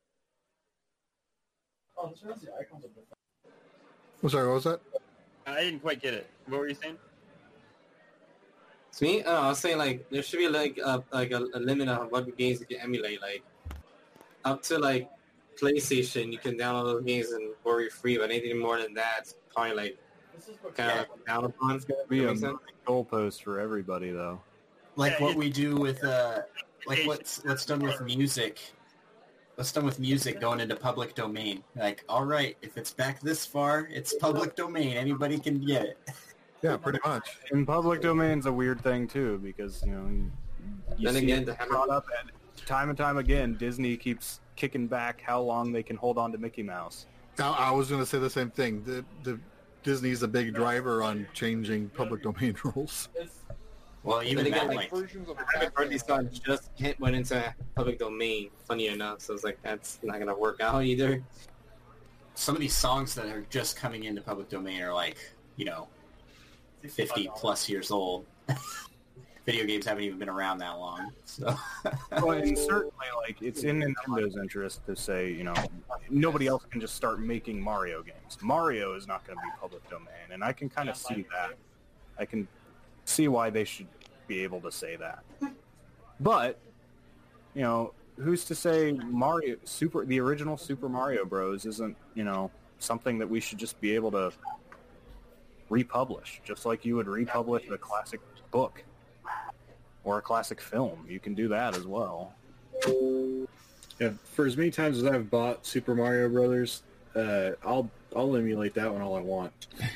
I'm sorry, what was that? I didn't quite get it. What were you saying? To me, I was saying like there should be like a limit of what games you can emulate. Like up to like PlayStation, you can download those games and worry free. But anything more than that, probably like kind of down upon. It's going to be a goalpost for everybody, though. Like what we do with, like what's done with music. What's done with music going into public domain. Like, all right, if it's back this far, it's public domain. Anybody can get it. Yeah, pretty much. And public domain's a weird thing, too, because, you Then see again, it brought up, and time and time again, Disney keeps kicking back how long they can hold on to Mickey Mouse. Now, I was going to say the same thing. The Disney's a big driver on changing public domain rules. Well, even again, that, like, versions of Private Party song just went into public domain, funny enough, so it's like, that's not going to work out either. some of these songs that are just coming into public domain are like, 50 plus years old. Video games haven't even been around that long. So. Well, and certainly, like, it's in Nintendo's interest to say, nobody else can just start making Mario games. Mario is not going to be public domain, and I can kind of see that. I can see why they should be able to say that. But, who's to say the original Super Mario Bros. Isn't, something that we should just be able to republish, just like you would republish a classic book or a classic film. You can do that as well. Yeah, for as many times as I've bought Super Mario Brothers, I'll emulate that one all I want.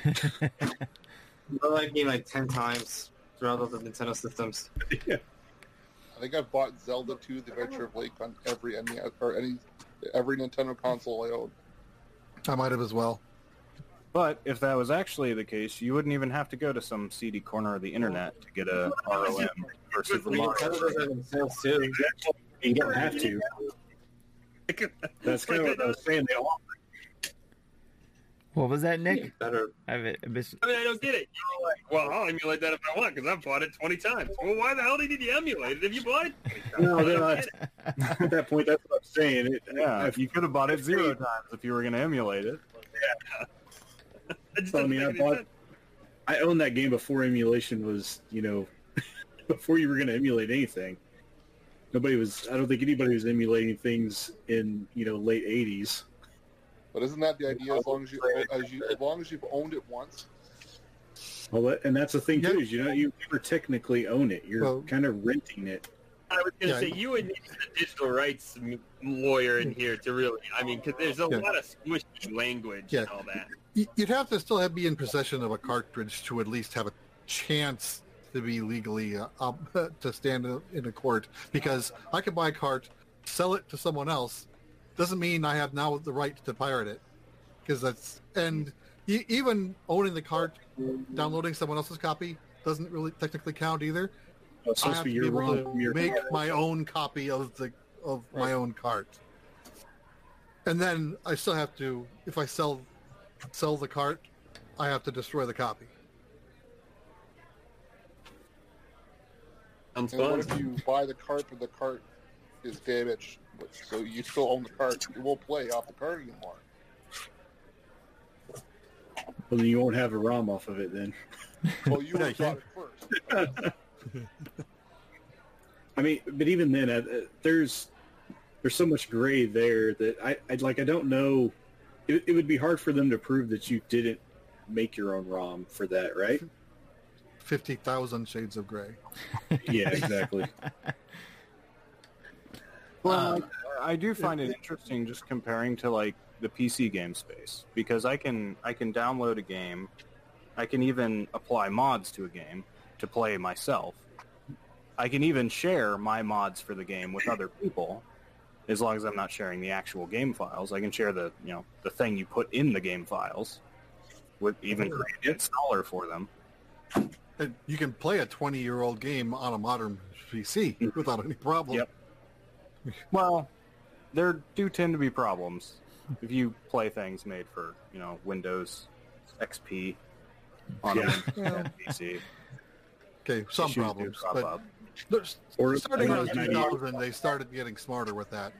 I like game like 10 times throughout all the Nintendo systems. Yeah. I think I've bought Zelda 2: The Adventure of Link on every NES or every Nintendo console I own. I might have as well. But if that was actually the case, you wouldn't even have to go to some seedy corner of the internet to get a ROM for Super Mario. Too. You don't have to. That's kind of what I was saying. They all. What was that, Nick? Better. I don't get it. You're like, well, I'll emulate that if I want because I've bought it 20 times. Well, why the hell did you emulate it if you bought it 20 times? No, at that point, that's what I'm saying. If you could have bought it 0 times if you were going to emulate it. Yeah. I owned that game before emulation was, before you were going to emulate anything. I don't think anybody was emulating things in, late 80s. But isn't that the idea? As long as you've owned it once. Well, and that's the thing too. Is you never technically own it. You're kind of renting it. I was going to say you would need a digital rights lawyer in here to really. I mean, because there's a lot of squishy language and all that. You'd have to still be in possession of a cartridge to at least have a chance to be legally to stand in a court. Because I could buy a cart, sell it to someone else. Doesn't mean I have now the right to pirate it, because even owning the cart, downloading someone else's copy doesn't really technically count either. I have to be able to make my own copy of my own cart, and then I still have to. If I sell the cart, I have to destroy the copy. And what if you buy the cart, but the cart is damaged? So you still own the cart. You won't play off the cart anymore. Well, then you won't have a ROM off of it then. Well, you would have bought it first. I mean, but even then, there's so much gray there that I don't know. It would be hard for them to prove that you didn't make your own ROM for that, right? 50,000 shades of gray. Yeah, exactly. Well, I do find it interesting just comparing to like the PC game space, because I can download a game, I can even apply mods to a game to play myself. I can even share my mods for the game with other people, as long as I'm not sharing the actual game files. I can share the thing you put in the game files, with even create an installer for them. And you can play a 20-year-old game on a modern PC without any problem. Yep. Well, there do tend to be problems if you play things made for, Windows XP on a PC. Okay, some problems, but starting around 2000, they started getting smarter with that.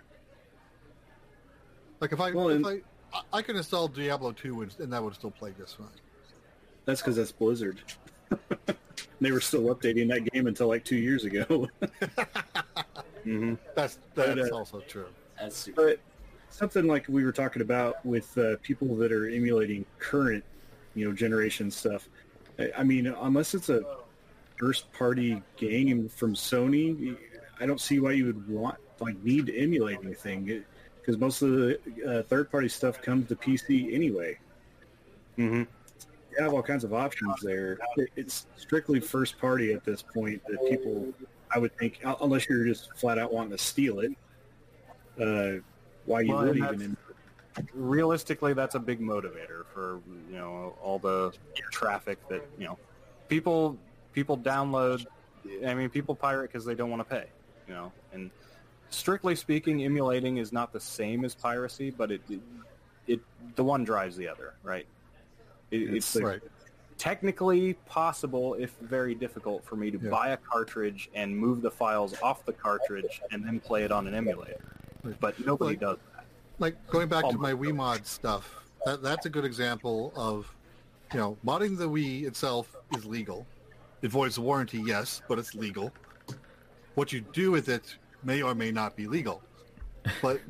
Like if I can install Diablo 2 and that would still play just fine. That's because that's Blizzard. They were still updating that game until like 2 years ago. Mm-hmm. That's also true. That's super. But something like we were talking about with people that are emulating current generation stuff. I mean, unless it's a first-party game from Sony, I don't see why you would need to emulate anything, because most of the third-party stuff comes to PC anyway. Mm-hmm. You have all kinds of options there. It's strictly first-party at this point that people, I would think, unless you're just flat out wanting to steal it, why you would even... Realistically, that's a big motivator for all the traffic that people download. I mean, people pirate because they don't want to pay. And strictly speaking, emulating is not the same as piracy, but it the one drives the other, right? It's right. Technically possible, if very difficult, for me to buy a cartridge and move the files off the cartridge and then play it on an emulator, but nobody does that. Like going back to my Wii mod stuff, that's a good example of, modding the Wii itself is legal. It voids the warranty, yes, but it's legal. What you do with it may or may not be legal. But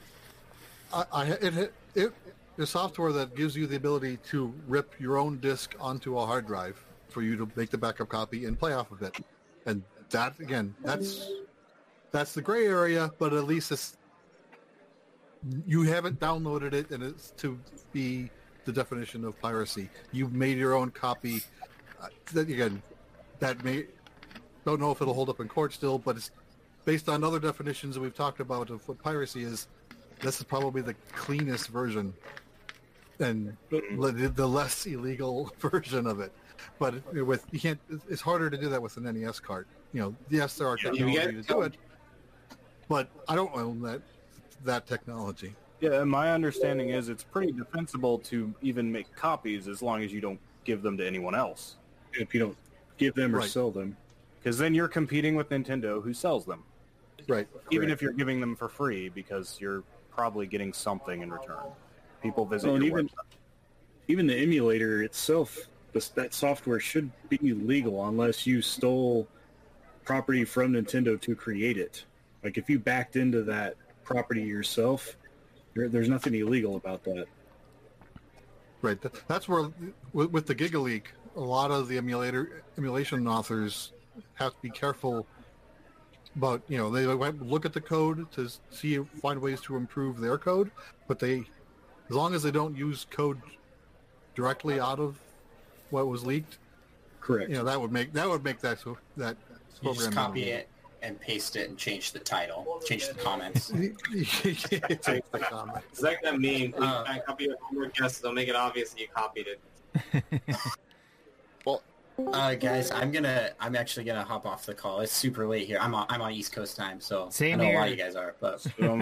there's software that gives you the ability to rip your own disk onto a hard drive for you to make the backup copy and play off of it. And that, again, that's the gray area, but at least you haven't downloaded it, and it's to be the definition of piracy. You've made your own copy. Don't know if it'll hold up in court still, but it's based on other definitions that we've talked about of what piracy is. This is probably the cleanest version and the less illegal version of it. But it's harder to do that with an NES card. Yes, there are technology to do it, but I don't own that technology. Yeah, my understanding is it's pretty defensible to even make copies as long as you don't give them to anyone else. If you don't give them or sell them. Because then you're competing with Nintendo, who sells them. Right. Even if you're giving them for free, because you're probably getting something in return. People visit your website. Even the emulator itself, that software should be legal unless you stole property from Nintendo to create it. Like if you backed into that property yourself, there's nothing illegal about that. Right. That's where, with the GigaLeak, a lot of the emulation authors have to be careful about, they look at the code to find ways to improve their code, but as long as they don't use code directly out of what was leaked, correct. That would make that program. You just copy it and paste it and change the title, change the comments. Change the comments. It's like that meme. You try and copy your homework, yes, they'll make it obvious that you copied it. Well, guys, I'm actually gonna hop off the call. It's super late here. I'm on East Coast time, so Same I know here. a lot of you guys are, but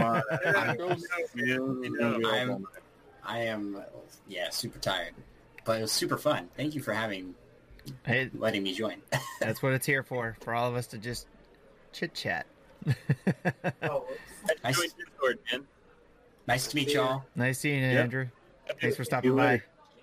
I am super tired. But it was super fun. Thank you for letting me join. That's what it's here for all of us to just chit-chat. Nice to meet y'all. Nice seeing you, Andrew. Thanks for stopping by.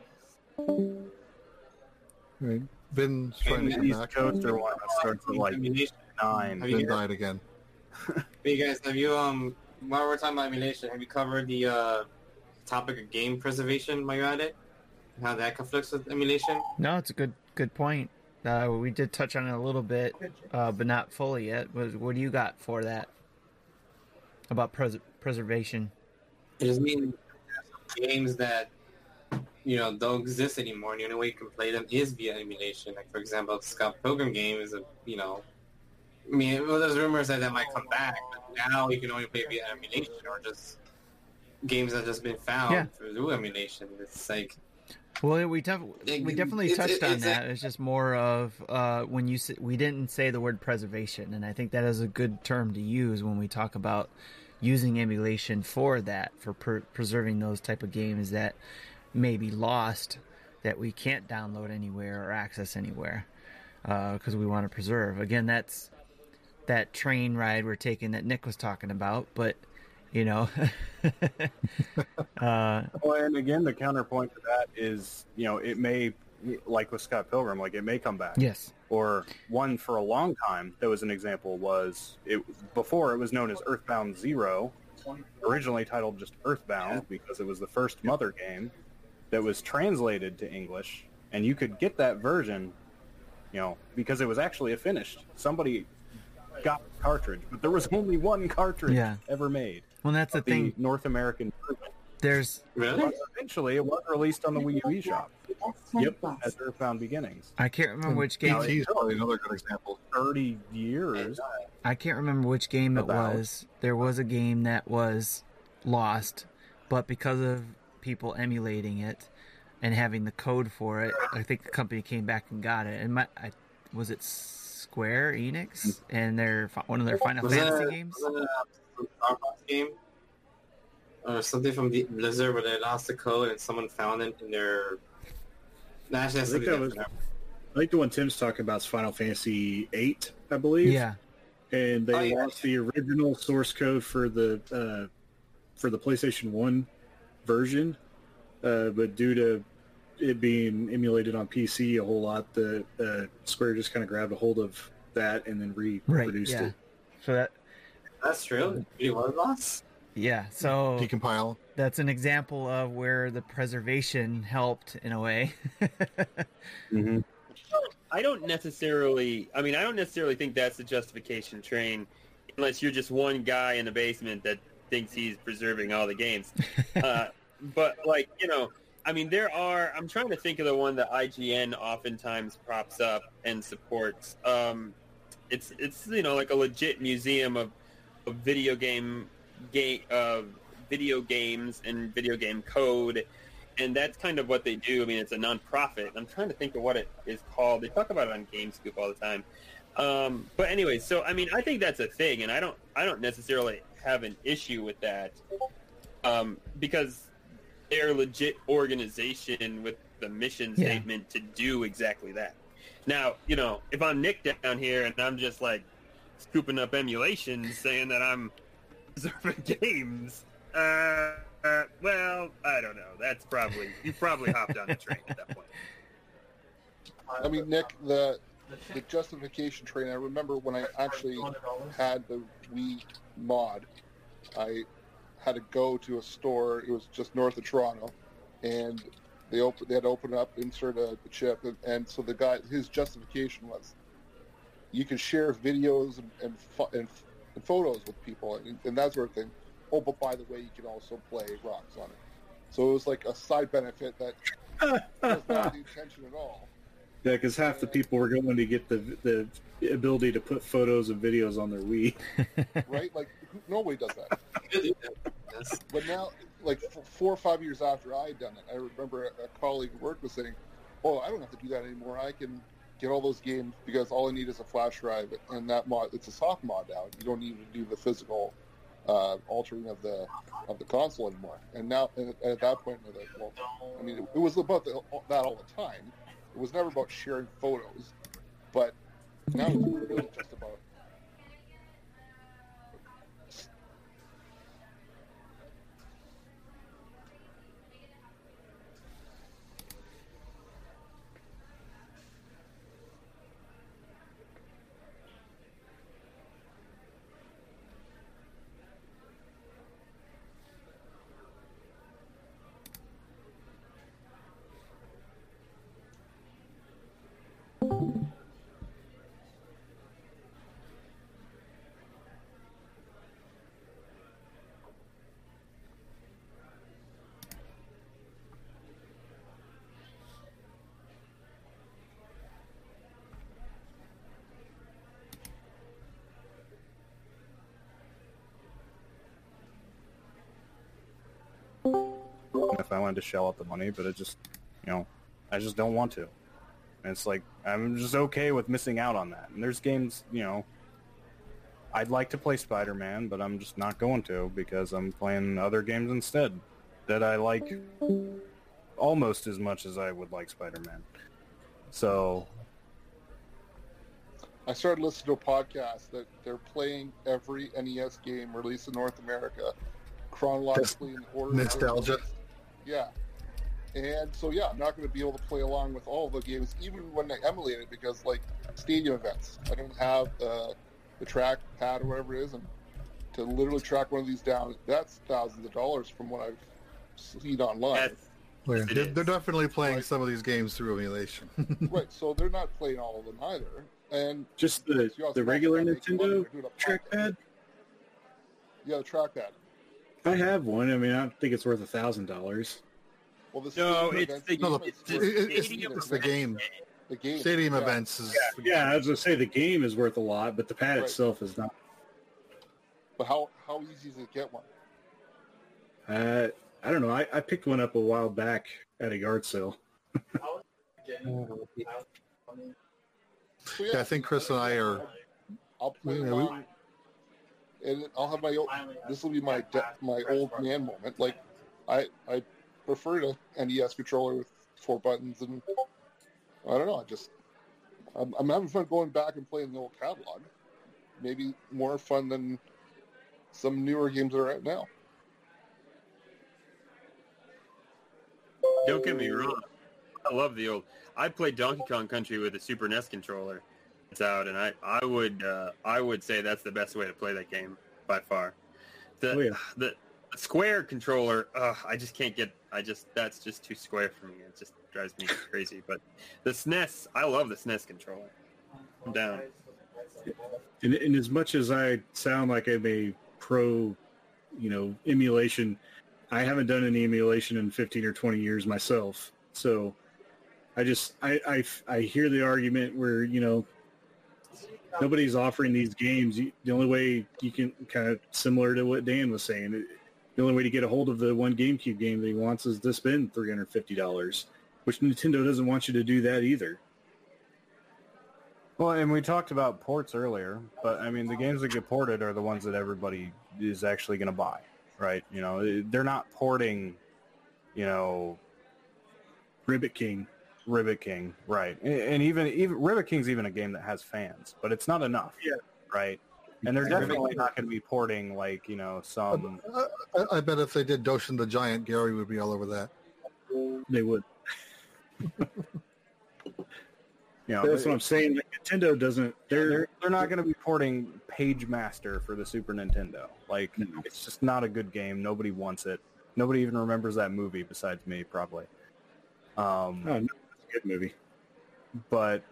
Right. Vin's trying to get back. Coast or one that starts with 9. Vin died again. Hey guys, have you while we're talking about emulation, have you covered the topic of game preservation while you're at it? How that conflicts with emulation? No, it's a good point. We did touch on it a little bit, but not fully yet. What do you got for that about preservation? It just means games that don't exist anymore, and the only way you can play them is via emulation. Like for example, the Scott Pilgrim game is there's rumors that might come back, but now you can only play via emulation or just games that have just been found through emulation. It's like. Well, we definitely touched on that. It's just more of when we didn't say the word preservation, and I think that is a good term to use when we talk about using emulation for that, for preserving those type of games that may be lost, that we can't download anywhere or access anywhere, because we want to preserve. Again, that's that train ride we're taking that Nick was talking about, but. Well, and again, the counterpoint to that is, it may, like with Scott Pilgrim, it may come back. Yes. Or one for a long time, that was an example, before it was known as Earthbound Zero, originally titled just Earthbound because it was the first Mother game. that was translated to English, and you could get that version, because it was actually a finished. Somebody got the cartridge, but there was only one cartridge ever made. Well, that's the thing. North American version. There's eventually it was released on the Wii U eShop. Yep, as Earthbound Beginnings. I can't remember which game. He's probably another good example. 30 years. I can't remember which game it was. There was a game that was lost, but because of people emulating it and having the code for it, I think the company came back and got it. And was it Square Enix and one of their Final Fantasy games? Was it a Star Fox game? Or something from Blizzard where they lost the code and someone found it in their... I think the one Tim's talking about is Final Fantasy VIII, I believe. Yeah. And they lost the original source code for the PlayStation 1 version, but due to it being emulated on PC a whole lot, the Square just kind of grabbed a hold of that and then reproduced it. So that's true. You were lost? Yeah, so decompile. That's an example of where the preservation helped in a way. Mm-hmm. I don't necessarily think that's the justification train, unless you're just one guy in the basement that thinks he's preserving all the games. But I'm trying to think of the one that IGN oftentimes props up and supports. It's like a legit museum of video games and video game code, and that's kind of what they do. I mean, it's a non-profit. I'm trying to think of what it is called. They talk about it on GameScoop all the time. But anyway, so I think that's a thing, and I don't necessarily have an issue with that, because they're a legit organization with the mission statement to do exactly that. Now, if I'm Nick down here and I'm just like scooping up emulations saying that I'm preserving games, well, I don't know. You probably hopped on the train at that point. I mean, Nick, the justification train, I remember when I actually had the Wii mod, I had to go to a store. It was just north of Toronto, and they had to open up, insert the chip, and so the guy, his justification was, you can share videos and photos with people and that sort of thing. Oh, but by the way, you can also play rocks on it. So it was like a side benefit that was not the intention at all. Yeah, because half the people were going to get the ability to put photos and videos on their Wii. Right? Like, nobody does that. But now, like 4 or 5 years after I had done it, I remember a colleague at work was saying, oh, I don't have to do that anymore. I can get all those games because all I need is a flash drive, and that mod, it's a soft mod now. You don't need to do the physical altering of the console anymore. And now, at that point, it was about that all the time. It was never about sharing photos, but now it's really just about. If I wanted to shell out the money, but it just, I just don't want to. And it's like, I'm just okay with missing out on that. And there's games, I'd like to play Spider-Man, but I'm just not going to because I'm playing other games instead that I like almost as much as I would like Spider-Man. So I started listening to a podcast that they're playing every NES game released in North America chronologically in order. Nostalgia. Yeah. And so, I'm not going to be able to play along with all the games, even when I emulate it, because, like, stadium events, I don't have the track pad or whatever it is, and to literally track one of these down, that's thousands of dollars from what I've seen online. Well, they're definitely playing some of these games through emulation. Right, so they're not playing all of them either. And just the regular Nintendo trackpad? Yeah, the trackpad. I have one. I mean, I don't think it's worth $1,000. Well, it's the game. The game. Stadium events is... Yeah, I was going to say the game is worth a lot, but the pad itself is not. But how easy is it to get one? I don't know. I picked one up a while back at a yard sale. Yeah, I think Chris and I are... I'll play along, and I'll have my own... This will be my old man moment. Like, I prefer the NES controller with 4 buttons, and I don't know. I'm having fun going back and playing the old catalog. Maybe more fun than some newer games that are out now. Don't get me wrong. I love the old. I played Donkey Kong Country with a Super NES controller. It's out, and I would say that's the best way to play that game by far. The Square controller, I just can't get. That's just too square for me. It just drives me crazy. But the SNES, I love the SNES controller. I'm down. And as much as I sound like I'm a pro, emulation, I haven't done any emulation in 15 or 20 years myself. So I hear the argument where, nobody's offering these games. The only way you can, kind of similar to what Dan was saying, the only way to get a hold of the one GameCube game that he wants is to spend $350, which Nintendo doesn't want you to do that either. Well, and we talked about ports earlier, but I mean, the games that get ported are the ones that everybody is actually going to buy, right? They're not porting, Ribbit King, right? And even Ribbit King's even a game that has fans, but it's not enough, right? And they're definitely not going to be porting some. I bet if they did Doshin the Giant, Gary would be all over that. They would. That's what I'm saying. Like, Nintendo doesn't. They're not going to be porting Page Master for the Super Nintendo. Like, it's just not a good game. Nobody wants it. Nobody even remembers that movie besides me, probably. No, it's a good movie. But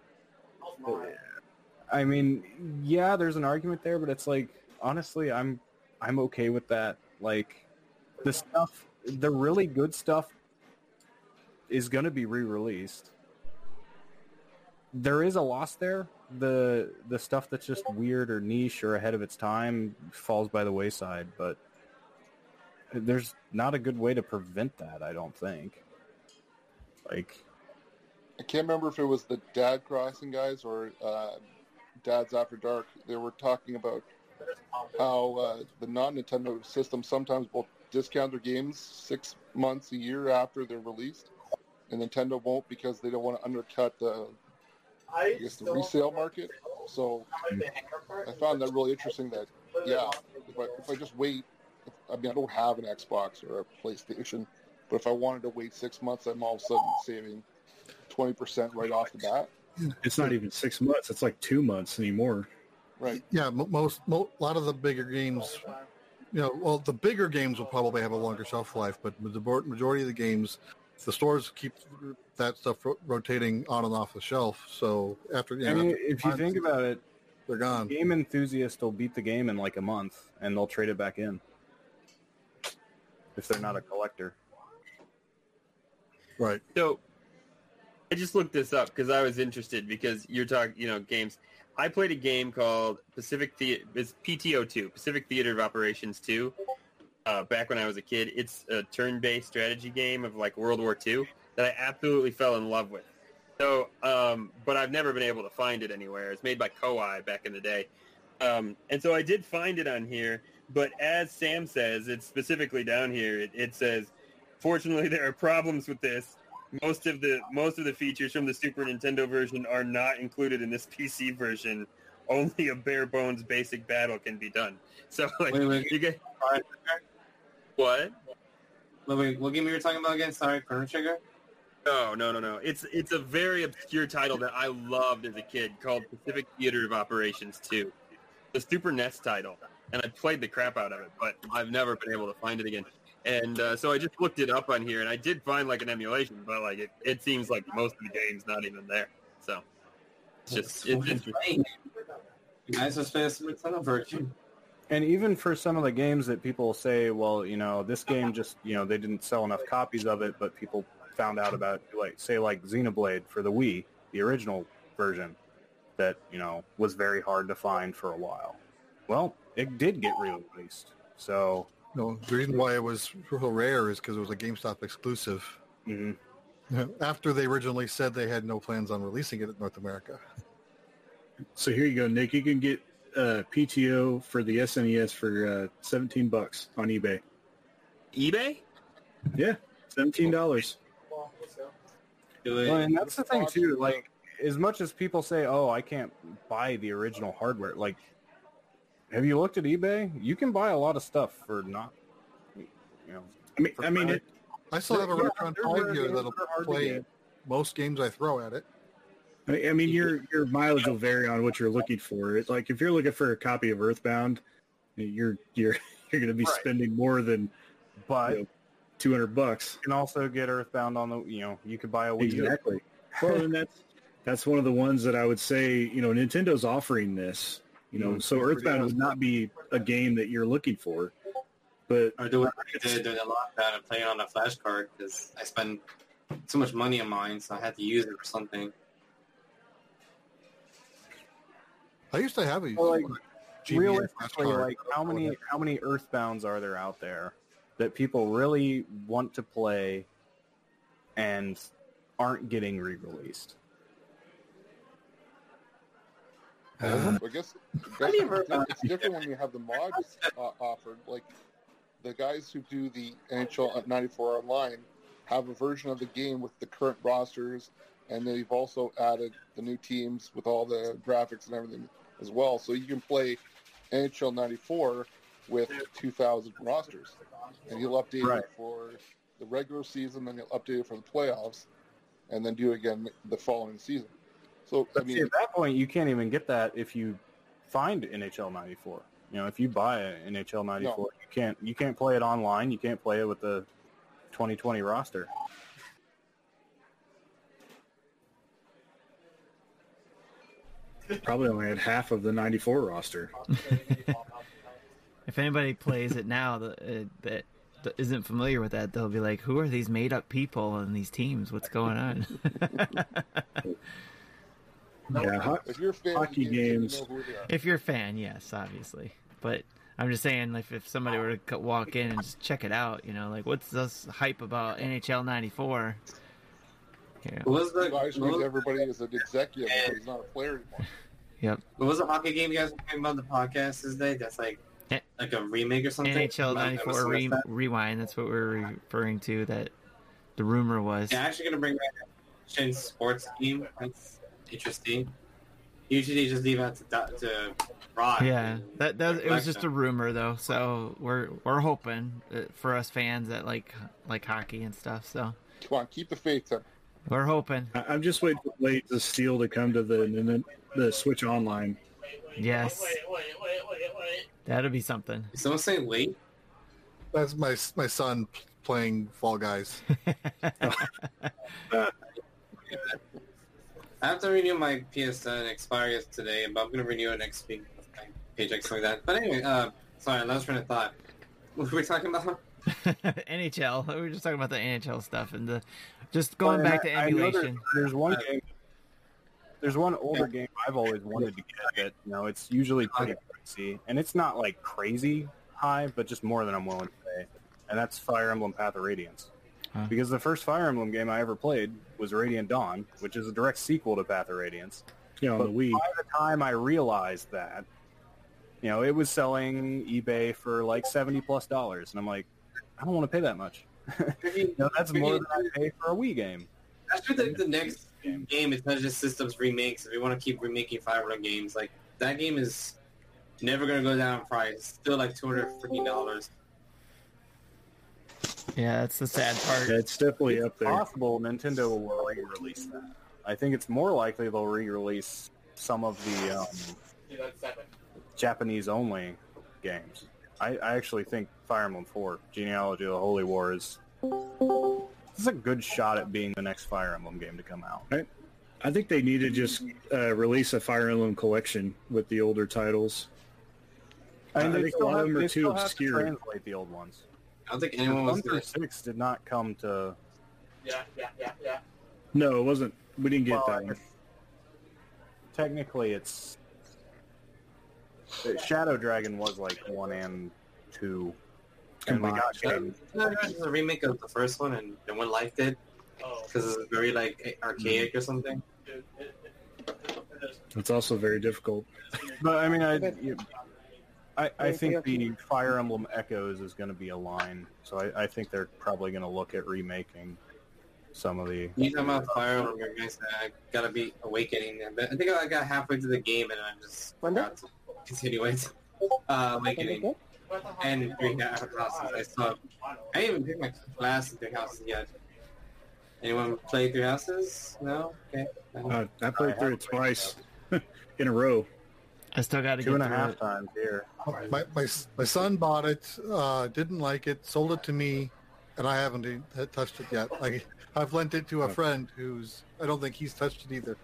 I mean, yeah, there's an argument there, but it's like, honestly, I'm okay with that. Like, the really good stuff is going to be re-released. There is a loss there. The stuff that's just weird or niche or ahead of its time falls by the wayside, but there's not a good way to prevent that, I don't think. Like, I can't remember if it was the Dad Crossing guys or Dad's After Dark. They were talking about how the non-Nintendo system sometimes will discount their games 6 months, a year after they're released, and Nintendo won't because they don't want to undercut the resale market. So I found that really interesting that, if I just wait, I don't have an Xbox or a PlayStation, but if I wanted to wait 6 months, I'm all of a sudden saving 20% right off the bat. It's not even 6 months. It's like 2 months anymore. Right. Yeah, a lot of the bigger games, the bigger games will probably have a longer shelf life, but the majority of the games, the stores keep that stuff rotating on and off the shelf. So after, if you think about it, they're gone. Game enthusiasts will beat the game in like a month, and they'll trade it back in if they're not a collector. Right. So I just looked this up because I was interested because you're talking, games. I played a game called it's PTO2, Pacific Theater of Operations 2, back when I was a kid. It's a turn-based strategy game of like World War II that I absolutely fell in love with. So, but I've never been able to find it anywhere. It's made by Koei back in the day. And so I did find it on here, but as Sam says, it's specifically down here. It says, fortunately, there are problems with this. Most of the features from the Super Nintendo version are not included in this PC version. Only a bare bones basic battle can be done. So, like, you get what? Wait, what game you were talking about again? Sorry, Chrono Trigger. No. It's a very obscure title that I loved as a kid called Pacific Theater of Operations 2, the Super NES title, and I played the crap out of it, but I've never been able to find it again. And so I just looked it up on here, and I did find like an emulation, but like it seems like most of the game's not even there. So it's interesting. Nice to spend some time on Virtue. And even for some of the games that people say, well, this game just, they didn't sell enough copies of it, but people found out about, like Xenoblade for the Wii, the original version, that, was very hard to find for a while. Well, it did get re-released. So... No, the reason why it was real rare is because it was a GameStop exclusive. Mm-hmm. After they originally said they had no plans on releasing it in North America. So here you go, Nick. You can get PTO for the SNES for $17 on eBay. eBay? Yeah, $17. Well, and that's the thing too. Like, as much as people say, "Oh, I can't buy the original hardware," like, have you looked at eBay? You can buy a lot of stuff for not, I still have a Retron 5 here that'll play most games I throw at it. I mean, your mileage will vary on what you're looking for. It's like if you're looking for a copy of Earthbound, you're going to be spending more than, but $200. You can also get Earthbound on the, you could buy a Wii U. Exactly. Well, and that's one of the ones that I would say, Nintendo's offering this. So Earthbound would not be a game that you're looking for, but or do it during the lockdown and play it on a flash card because I spend so much money on mine, so I had to use it for something. I used to have a realistically, like how many Earthbounds are there out there that people really want to play and aren't getting re-released? I guess it's different when you have the mods offered. Like the guys who do the NHL 94 Online have a version of the game with the current rosters, and they've also added the new teams with all the graphics and everything as well. So you can play NHL 94 with 2,000 rosters, and you'll update it for the regular season, then you'll update it for the playoffs, and then do it again the following season. So, at that point, you can't even get that if you find NHL 94. If you buy an NHL 94, you can't play it online. You can't play it with the 2020 roster. Probably only had half of the 94 roster. If anybody plays it now that isn't familiar with that, they'll be like, "Who are these made-up people and these teams? What's going on?" Yeah, if you're a fan hockey games. If you're a fan, yes, obviously. But I'm just saying, like, if somebody were to walk in and just check it out, like, what's this hype about NHL 94? Everybody is an executive, but he's not a player anymore. Yep. What was the hockey game you guys were talking about the podcast today? That's like a remake or something? NHL 94 Rewind, that's what we're referring to, that the rumor was. Yeah, actually going to bring back a Shin sports game. That's interesting. Usually just leave it to Rod. Yeah, that it was just a rumor though, so we're hoping for us fans that like hockey and stuff. So come on, keep the faith, Tim. We're hoping. I'm just waiting for Blade to Steel to come to the Switch Online. Yes. That'll be something. Did someone say wait? That's my son playing Fall Guys. I have to renew my PSN. Expires today, but I'm going to renew it next week. Paycheck, something like that. But anyway, sorry, last train of thought. What were we talking about? NHL. We were just talking about the NHL stuff and just going back to emulation. There's one game. There's one older game I've always wanted to get. It's usually pretty pricey, and it's not like crazy high, but just more than I'm willing to pay. And that's Fire Emblem Path of Radiance. Huh. Because the first Fire Emblem game I ever played was Radiant Dawn, which is a direct sequel to Path of Radiance. Yeah, on the Wii. By the time I realized that, it was selling eBay for like $70+, and I'm like, I don't want to pay that much. That's more than I pay for a Wii game. That's true. The next game is not just systems remakes. If we want to keep remaking Fire Emblem games, like that game is never going to go down in price. It's still like $200. Yeah, that's the sad part. Yeah, it's definitely up there. It's possible Nintendo will re-release that. I think it's more likely they'll re-release some of the Japanese-only games. I actually think Fire Emblem 4, Genealogy of the Holy War, is a good shot at being the next Fire Emblem game to come out. I think they need to just release a Fire Emblem collection with the older titles. I think a lot of them are too obscure. To translate the old ones. I don't think anyone was Thunder 6 did not come to... Yeah. No, it wasn't. We didn't get that one. Technically, it's... Shadow Dragon was like 1 and 2. And we got Shadow Dragon was a remake of the first one, and no one liked it because it's very like archaic or something. It's also very difficult. But I mean, I think the Fire Emblem Echoes is going to be a line, so I think they're probably going to look at remaking some of the... You talking about Fire Emblem remakes, I gotta be Awakening. But I think I got halfway through the game and I just forgot to continue it. Awakening. And Three Houses. I didn't even pick my class in Three Houses yet. Anyone play Three Houses? No? Okay. I played through it twice in a row. I still got to get 2.5 times here. My son bought it, didn't like it, sold it to me, and I haven't touched it yet. Like, I've lent it to a friend I don't think he's touched it either.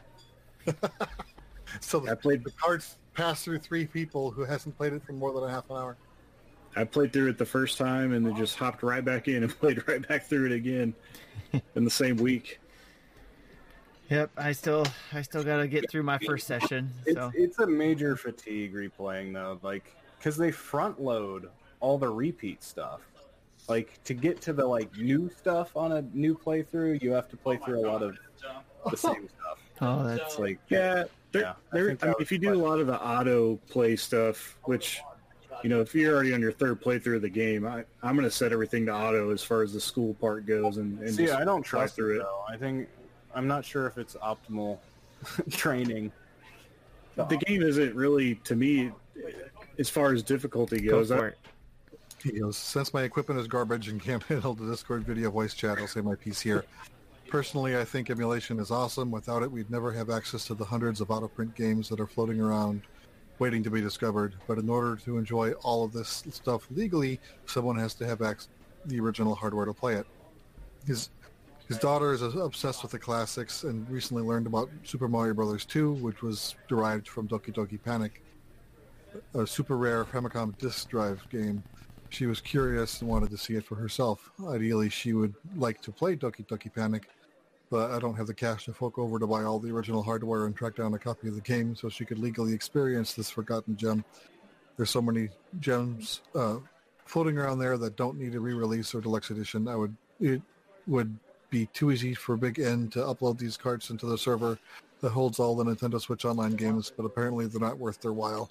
So the cards passed through 3 people who hasn't played it for more than a half an hour. I played through it the first time and then just hopped right back in and played right back through it again in the same week. Yep, I still got to get through my first session. So it's a major fatigue replaying though, like because they front load all the repeat stuff. Like to get to the like new stuff on a new playthrough, you have to play through a lot of the same stuff. Oh, that's like if you do a lot of the auto play stuff, which if you're already on your 3rd playthrough of the game, I'm going to set everything to auto as far as the school part goes, and see, I don't trust through it. I'm not sure if it's optimal training. The game isn't really, to me, as far as difficulty goes. Since my equipment is garbage and can't handle the Discord video voice chat, I'll say my piece here. Personally, I think emulation is awesome. Without it, we'd never have access to the hundreds of auto-print games that are floating around waiting to be discovered. But in order to enjoy all of this stuff legally, someone has to have the original hardware to play it. His daughter is obsessed with the classics and recently learned about Super Mario Bros. 2, which was derived from Doki Doki Panic, a super rare Famicom disk drive game. She was curious and wanted to see it for herself. Ideally, she would like to play Doki Doki Panic, but I don't have the cash to fork over to buy all the original hardware and track down a copy of the game so she could legally experience this forgotten gem. There's so many gems floating around there that don't need a re-release or deluxe edition. It would be too easy for Big N to upload these carts into the server that holds all the Nintendo Switch Online games, but apparently they're not worth their while.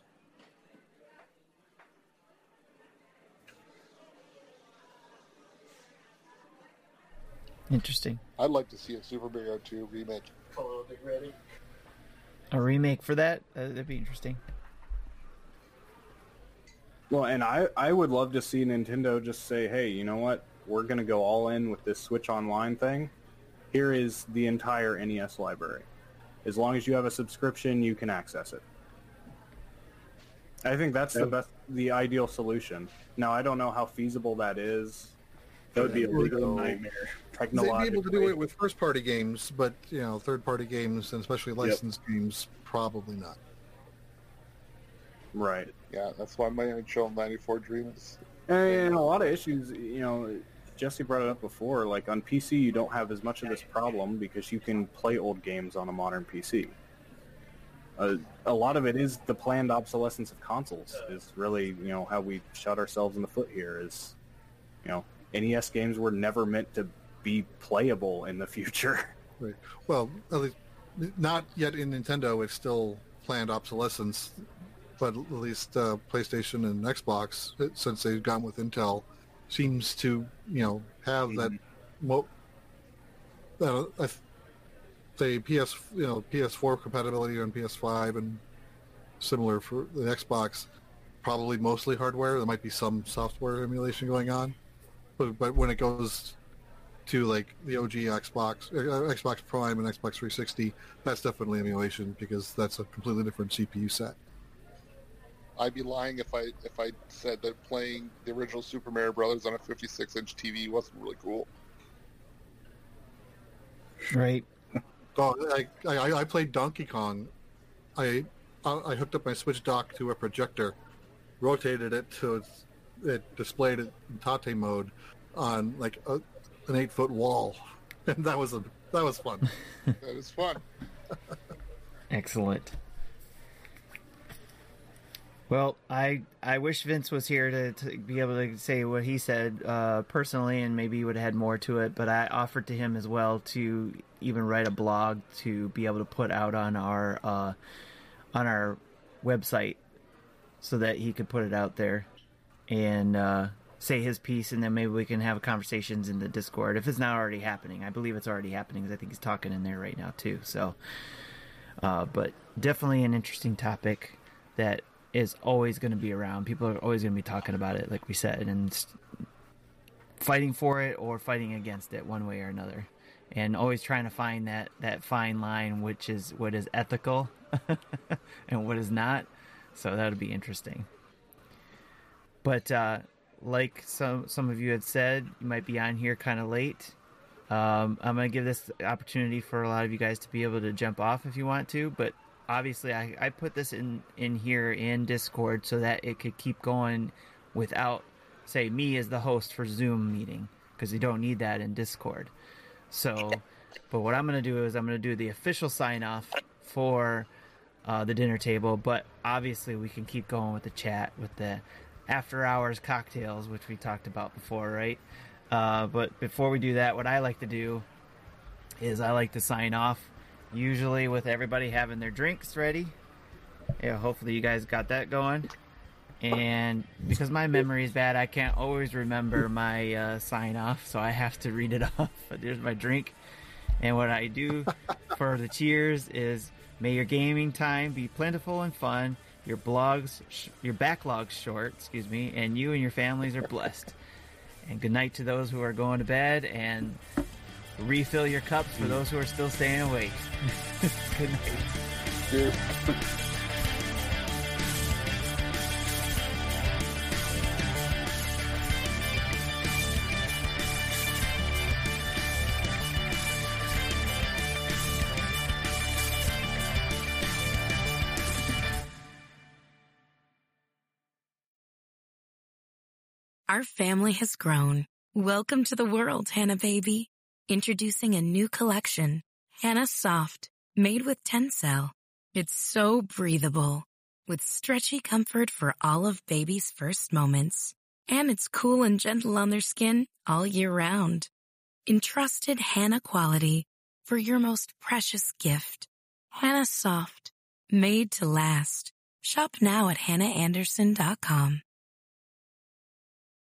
Interesting. I'd like to see a Super Mario 2 remake. A remake for that? That'd be interesting. Well, and I would love to see Nintendo just say, hey, you know what? We're going to go all in with this Switch Online thing. Here is the entire NES library. As long as you have a subscription, you can access it. I think that's the ideal solution. Now, I don't know how feasible that is. That would be a legal nightmare. They'd be able to do it with first-party games, but third-party games and especially licensed games, probably not. Right. Yeah, that's why my NHL 94 dream is. And a lot of issues, Jesse brought it up before. Like on PC, you don't have as much of this problem because you can play old games on a modern PC. A lot of it is the planned obsolescence of consoles. Is really how we shot ourselves in the foot here. Is NES games were never meant to be playable in the future. Right. Well, at least not yet in Nintendo. It's still planned obsolescence, but at least PlayStation and Xbox, since they've gone with Intel, seems to have that. Say PS4 compatibility on PS5 and similar for the Xbox. Probably mostly hardware. There might be some software emulation going on. But when it goes to like the OG Xbox Prime and Xbox 360, that's definitely emulation because that's a completely different CPU set. I'd be lying if I said that playing the original Super Mario Brothers on a 56-inch TV wasn't really cool. Right. Oh, I played Donkey Kong. I hooked up my Switch dock to a projector, rotated it so it displayed it in Tate mode on like an 8-foot wall, and that was fun. That is fun. Excellent. Well, I wish Vince was here to be able to say what he said personally, and maybe he would have had more to it, but I offered to him as well to even write a blog to be able to put out on our website so that he could put it out there and say his piece, and then maybe we can have conversations in the Discord if it's not already happening. I believe it's already happening because I think he's talking in there right now too. So, but definitely an interesting topic that is always going to be around. People are always going to be talking about it, like we said, and fighting for it or fighting against it one way or another, and always trying to find that fine line, which is what is ethical and what is not. So that would be interesting. But like some of you had said, you might be on here kind of late. I'm going to give this opportunity for a lot of you guys to be able to jump off if you want to, but obviously I put this in here in Discord so that it could keep going without, say, me as the host for Zoom meeting, because you don't need that in Discord. So, but what I'm going to do is I'm going to do the official sign-off for the dinner table, but obviously we can keep going with the chat, with the after-hours cocktails, which we talked about before, right? But before we do that, what I like to do is I like to sign off usually with everybody having their drinks ready. Yeah, hopefully you guys got that going. And because my memory is bad, I can't always remember my sign off, so I have to read it off. But there's my drink. And what I do for the cheers is, may your gaming time be plentiful and fun, your backlogs short, and you and your families are blessed. And good night to those who are going to bed, and refill your cups for those who are still staying awake. Good night. Cheers. Our family has grown. Welcome to the world, Hannah baby. Introducing a new collection, Hannah Soft, made with Tencel. It's so breathable, with stretchy comfort for all of baby's first moments. And it's cool and gentle on their skin all year round. Entrusted Hannah quality for your most precious gift. Hannah Soft, made to last. Shop now at hannahanderson.com.